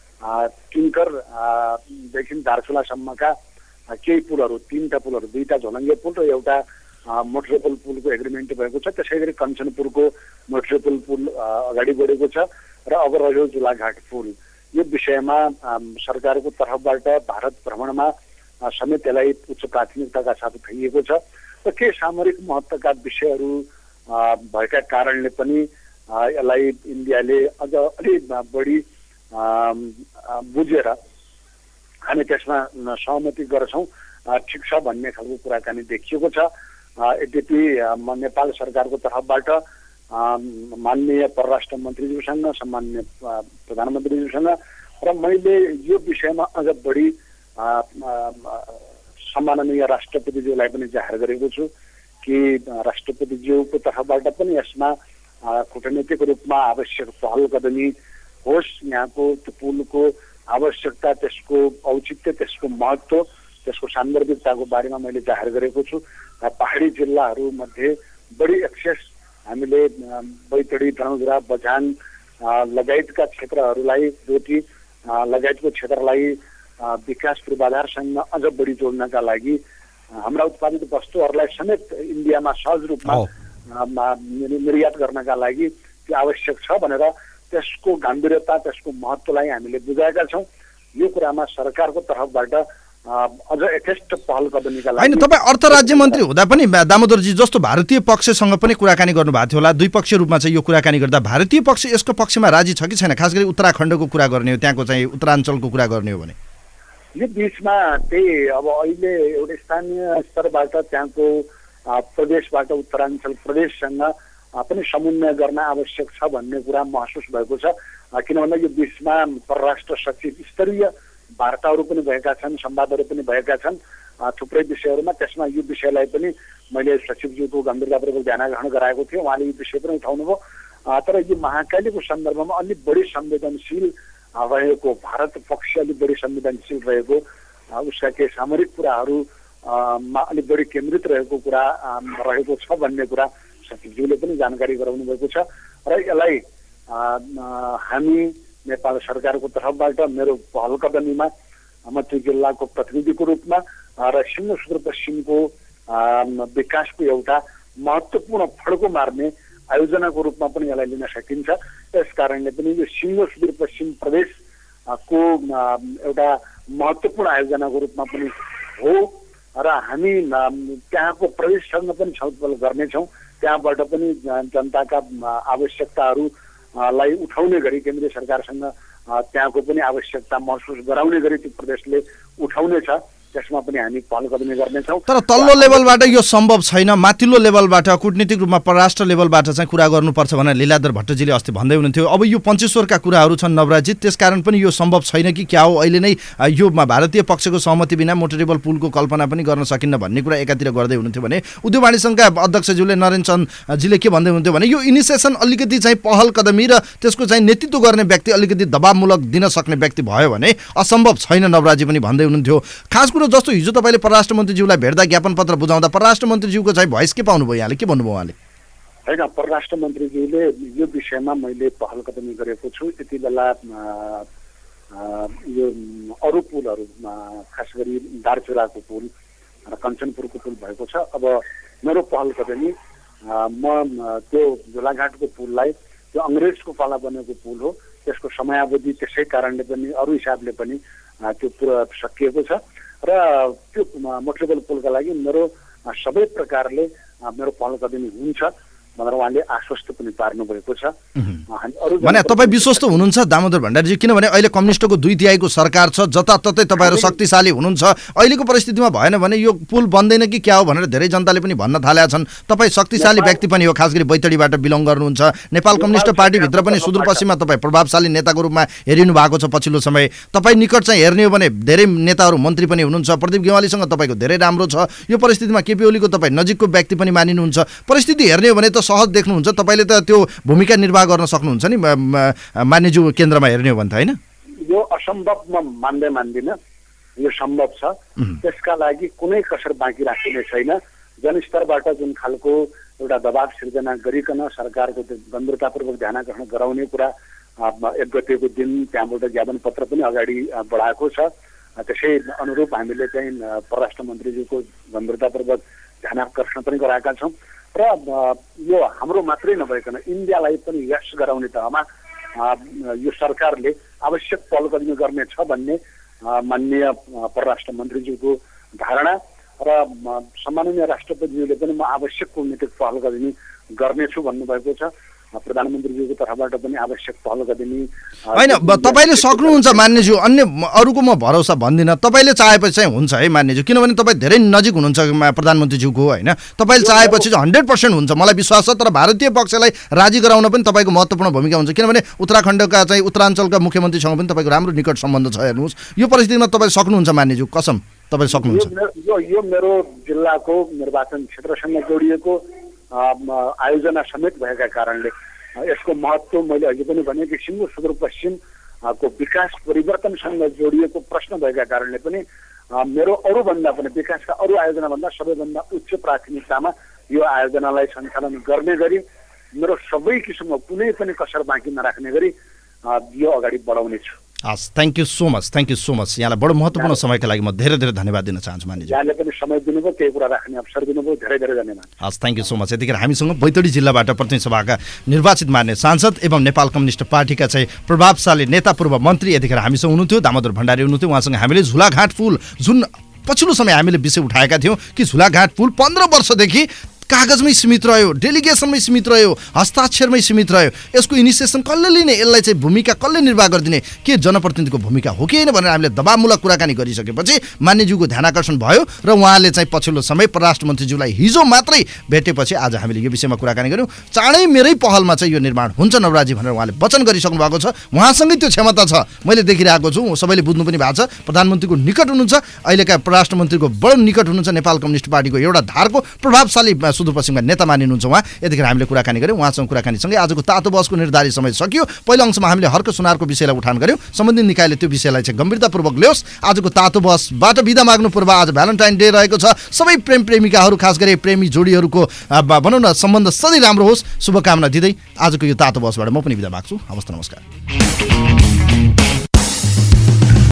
किङ्करदेखि दार्चुलासम्मका केही पुलहरू, तिनवटा पुलहरू, दुईवटा झोलङ्गे पुल र एउटा मोटरेबल पुलको एग्रिमेन्ट भएको छ। त्यसै गरी कञ्चनपुरको मोटरेबल पुल अगाडि बढेको छ र अब रह्यो झुलाघाट पुल। यो विषयमा सरकारको तर्फबाट भारत भ्रमणमा समेत यसलाई उच्च प्राथमिकताका साथ उठाइएको छ र केही सामरिक महत्त्वका विषयहरू भएका कारणले पनि यसलाई इन्डियाले अझ अलिक बढी बुझेर हामी त्यसमा सहमति गर्छौँ ठिक छ भन्ने खालको कुराकानी देखिएको छ। यद्यपि नेपाल सरकारको तर्फबाट माननीय परराष्ट्र मन्त्रीज्यूसँग सम्मान्य प्रधानमन्त्रीज्यूसँग र मैले यो विषयमा अझ बढी सम्माननीय राष्ट्रपतिज्यूलाई पनि जाहेर गरेको छु कि राष्ट्रपतिज्यूको तर्फबाट पनि यसमा कूटनीतिक रूपमा आवश्यक पहल कदमी होस्। यहाँको त्यो पुलको आवश्यकता, त्यसको औचित्य, त्यसको महत्त्व, त्यसको सान्दर्भिकताको बारेमा मैले जाहेर गरेको छु। पहाडी जिल्लाहरूमध्ये बढी एक्सेस हामीले बैतडी, डनौरा, बझाङ लगायतका क्षेत्रहरूलाई, डोटी लगायतको क्षेत्रलाई विकास पूर्वाधारसँग अझ बढी जोड्नका लागि हाम्रा उत्पादित वस्तुहरूलाई समेत इन्डियामा सहज रूपमा निर्यात गर्नका लागि त्यो आवश्यक छ भनेर त्यसको गम्भीरता, त्यसको महत्त्वलाई हामीले बुझाएका छौँ। यो कुरामा सरकारको तर्फबाट अझ यथेष्ट पहल कदमीका लागि हैन। तपाईँ अर्थ राज्य मन्त्री हुँदा पनि दामोदरजी जस्तो भारतीय पक्षसँग पनि कुराकानी गर्नुभएको थियो होला। द्विपक्षीय रूपमा चाहिँ यो कुराकानी गर्दा भारतीय पक्ष यसको पक्षमा राजी छ कि छैन? खास गरी उत्तराखण्डको कुरा गर्ने हो, त्यहाँको चाहिँ उत्तराञ्चलको कुरा गर्ने हो भने यो बिचमा त्यही अब अहिले एउटा स्थानीय स्तरबाट त्यहाँको प्रदेशबाट उत्तराञ्चल प्रदेशसँग पनि समन्वय गर्न आवश्यक छ भन्ने कुरा महसुस भएको छ। किनभने यो बिचमा परराष्ट्र सचिव स्तरीय वार्ताहरू पनि भएका छन्, संवादहरू पनि भएका छन् थुप्रै विषयहरूमा। त्यसमा यो विषयलाई पनि मैले सचिवज्यूको गम्भीरतापूर्वक ध्यानाकर्षण गराएको थिएँ, उहाँले यो विषय पनि उठाउनुभयो। तर यो महाकालीको सन्दर्भमा अलिक बढी संवेदनशील रहेको, भारत पक्ष अलिक बढी संवेदनशील रहेको, उसका केही सामरिक कुराहरूमा अलिक बढी केन्द्रित रहेको कुरा रहेको छ भन्ने कुरा सचिवज्यूले पनि जानकारी गराउनु भएको छ। र यसलाई हामी नेपाल सरकारको तर्फबाट मेरो पहल कदमीमा म त्यो जिल्लाको प्रतिनिधिको रूपमा र सिङ्गो सुदूरपश्चिमको विकासको एउटा महत्त्वपूर्ण फड्को मार्ने आयोजनाको रूपमा पनि यसलाई लिन सकिन्छ। त्यस कारणले पनि यो सिङ्गो सुदूरपश्चिम प्रदेशको एउटा महत्त्वपूर्ण आयोजनाको रूपमा पनि हो र हामी त्यहाँको प्रदेशसँग पनि छलफल गर्नेछौँ। त्यहाँबाट पनि जनताका आवश्यकताहरूलाई उठाउने गरी केन्द्रीय सरकारसँग त्यहाँको पनि आवश्यकता महसुस गराउने गरी त्यो प्रदेशले उठाउने छ, त्यसमा पनि हामी पहल कदमी गर्नेछौँ। तर तल्लो लेभलबाट यो सम्भव छैन, माथिल्लो लेभलबाट कूटनीतिक रूपमा परराष्ट्र लेभलबाट चाहिँ कुरा गर्नुपर्छ भनेर लीलाधर भट्टजीले अस्ति भन्दै हुनुहुन्थ्यो। अब यो पञ्चेश्वरका कुराहरू छन् नवराजी, त्यसकारण पनि यो सम्भव छैन कि क्या हो? अहिले नै यो भारतीय पक्षको सहमति बिना मोटरेबल पुलको कल्पना पनि गर्न सकिन्न भन्ने कुरा एकातिर गर्दै हुनुहुन्थ्यो भने उद्योग वाणिज्य सङ्घका अध्यक्षज्यूले नरेन चन्दजीले के भन्दै हुनुहुन्थ्यो भने यो इनिसिएसन अलिकति चाहिँ पहल कदमी र त्यसको चाहिँ नेतृत्व गर्ने व्यक्ति अलिकति दबावमूलक दिन सक्ने व्यक्ति भयो भने असम्भव छैन नवराजी पनि भन्दै हुनुहुन्थ्यो। खास जस्तो हिजो तपाईँले परराष्ट्र मन्त्रीज्यूलाई भेट्दा ज्ञापन पत्र बुझाउँदा परराष्ट्र मन्त्रीज्यूको चाहिँ भोइस के पाउनुभयो? यहाँले के भन्नुभयो उहाँले? होइन, परराष्ट्र मन्त्रीज्यूले यो विषयमा मैले पहल कदमी गरेको छु। यति बेला यो अरू पुलहरू खास गरी दार्चुलाको पुल र कञ्चनपुरको पुल भएको छ। अब मेरो पहल कदमी म त्यो झोलाघाटको पुललाई त्यो अङ्ग्रेजको पाला बनेको पुल हो, त्यसको समयावधि त्यसै कारणले पनि अरू हिसाबले पनि त्यो पुरा सकिएको छ र त्यो मोटरेबल पुलका लागि मेरो सबै प्रकारले मेरो पहल कदमी हुन्छ भनेर उहाँले आश्वस्त पनि पार्नु भएको छ। भने तपाईँ विश्वस्त हुनुहुन्छ दामोदर भण्डारीजी? किनभने अहिले कम्युनिस्टको दुई तिहाईको सरकार छ, जताततै तपाईँहरू शक्तिशाली हुनुहुन्छ। अहिलेको परिस्थितिमा भएन भने यो पुल बन्दैन कि क्या हो भनेर धेरै जनताले पनि भन्न थालेका छन्। तपाईँ शक्तिशाली व्यक्ति पनि हो, खास गरी बैतडीबाट बिलोङ गर्नुहुन्छ। नेपाल कम्युनिस्ट पार्टीभित्र पनि सुदूरपश्चिममा तपाईँ प्रभावशाली नेताको रूपमा हेरिनु भएको छ पछिल्लो समय। तपाईँ निकट चाहिँ हेर्ने हो भने धेरै नेताहरू मन्त्री पनि हुनुहुन्छ। प्रदीप गेवालीसँग तपाईँको धेरै राम्रो छ। यो परिस्थितिमा केपी ओलीको तपाईँ नजिकको व्यक्ति पनि मानिनुहुन्छ। परिस्थिति हेर्ने हो भने त सहज देख्नुहुन्छ, तपाईँले त त्यो भूमिका निर्वाह गर्न सक्नुहुन्छ नि मान्यज्यू केन्द्रमा हेर्ने हो भने त, होइन? यो असम्भव म मान्दै मान्दिनँ, यो सम्भव छ। त्यसका लागि कुनै कसर बाँकी राखिने छैन। जनस्तरबाट जुन खालको एउटा दबाव सिर्जना गरिकन सरकारको गम्भीरतापूर्वक ध्यानाकर्षण गराउने कुरा एक गतेको दिन त्यहाँबाट ज्ञापन पत्र पनि अगाडि बढाएको छ। त्यसै अनुरूप हामीले चाहिँ परराष्ट्र मन्त्रीज्यूको गम्भीरतापूर्वक ध्यानाकर्षण पनि गराएका छौँ र यो हाम्रो मात्रै नभइकन इन्डियालाई पनि यस गराउने तहमा यो सरकारले आवश्यक पहल कदमी गर्नेछ भन्ने माननीय परराष्ट्र मन्त्रीज्यूको धारणा र सम्माननीय राष्ट्रपतिज्यूले पनि म आवश्यक कूटनीतिक पहल कदमी गर्नेछु भन्नुभएको छ। प्रधानमन्त्रीज्यूको तर्फबाट पनि आवश्यक पहल कदमी होइन तपाईँले सक्नुहुन्छ मान्यज्यू, अन्य अरूको म भरोसा भन्दिनँ। तपाईँले चाहेपछि चाहिँ हुन्छ है मान्यज्यू, किनभने तपाईँ धेरै नजिक हुनुहुन्छ प्रधानमन्त्रीज्यूको होइन। तपाईँले चाहेपछि चाहिँ हन्ड्रेड पर्सेन्ट हुन्छ, मलाई विश्वास छ। तर भारतीय पक्षलाई राजी गराउन पनि तपाईँको महत्त्वपूर्ण भूमिका हुन्छ, किनभने उत्तराखण्डका चाहिँ उत्तराञ्चलका मुख्यमन्त्रीसँग पनि तपाईँको राम्रो निकट सम्बन्ध छ। हेर्नुहोस् यो परिस्थितिमा तपाईँ सक्नुहुन्छ मान्यज्यू, कसम तपाईँ सक्नुहुन्छ। यो यो मेरो जिल्लाको निर्वाचन क्षेत्रसँग जोडिएको आयोजना समेत भएका कारणले यसको महत्त्व मैले अघि पनि भने कि सिङ्गो सुदूरपश्चिमको विकास परिवर्तनसँग जोडिएको प्रश्न भएका कारणले पनि मेरो अरूभन्दा पनि विकासका अरू आयोजनाभन्दा सबैभन्दा उच्च प्राथमिकतामा यो आयोजनालाई सञ्चालन गर्ने गरी मेरो सबै किसिमको कुनै पनि कसर बाँकी नराख्ने गरी यो अगाडि बढाउनेछु। हस्, thank you so much, thank you so much. यहाँलाई बडो महत्त्वपूर्ण समयका लागि म धेरै धेरै धन्यवाद दिन चाहन्छु मानिज्यू। यहाँले पनि समय दिनुभयो, केही कुरा राख्ने अवसर दिनुभयो, धेरै धेरै धन्यवाद। हस्, थ्याङ्क यू सो मच। यतिखेर हामीसँग बैतडी जिल्लाबाट प्रतिनिधि सभाका निर्वाचित मान्य सांसद एवं नेपाल कम्युनिस्ट पार्टीका चाहिँ प्रभावशाली नेता पूर्व मन्त्री यतिखेर हामीसँग हुनुहुन्थ्यो, दामोदर भण्डारी हुनुहुन्थ्यो। उहाँसँग हामीले झुलाघाट पुल, जुन पछिल्लो समय हामीले विषय उठाएका थियौँ कि झुलाघाट पुल पन्ध्र वर्षदेखि कागजमै सीमित रह्यो, डेलिगेसनमै सीमित रह्यो, हस्ताक्षरमै सीमित रह्यो। यसको इनिसिएसन कसले लिने, यसलाई चाहिँ भूमिका कसले निर्वाह गरिदिने, के जनप्रतिनिधिको भूमिका हो कि होइन भनेर हामीले दबावमूलक कुराकानी गरिसकेपछि मान्यज्यूको ध्यान आकर्षण भयो र उहाँले चाहिँ पछिल्लो समय परराष्ट्र मन्त्रीज्यूलाई हिजो मात्रै भेटेपछि आज हामीले यो विषयमा कुराकानी गऱ्यौँ। चाँडै मेरै पहलमा चाहिँ यो निर्माण हुन्छ नवराजी भनेर उहाँले वचन गरिसक्नु भएको छ। उहाँसँगै त्यो क्षमता छ, मैले देखिरहेको छु, सबैले बुझ्नु पनि भएको छ। प्रधानमन्त्रीको निकट हुनुहुन्छ, अहिलेका परराष्ट्र मन्त्रीको बडो निकट हुनुहुन्छ, नेपाल कम्युनिस्ट पार्टीको एउटा धारको प्रभावशाली सुदूरपश्चिमका नेता मानिनुहुन्छ उहाँ। यतिखेर हामीले कुराकानी गऱ्यौँ उहाँसँग। कुराकानीसँगै आजको तातो बहसको निर्धारित समय सकियो। पहिलो अंशमा हामीले हर्क सुनारको विषयलाई उठान गऱ्यौँ, सम्बन्धित निकायले त्यो विषयलाई चाहिँ गम्भीरतापूर्वक ल्याओस्। आजको तातो बहसबाट बिदा माग्नु पूर्व आज भ्यालेन्टाइन डे रहेको छ। सबै प्रेम प्रेमिकाहरू, खास गरी प्रेमी जोडीहरूको भनौँ न सम्बन्ध सधैँ राम्रो होस्, शुभकामना दिँदै आजको यो तातो बहसबाट म पनि बिदा माग्छु। हवस्, नमस्कार।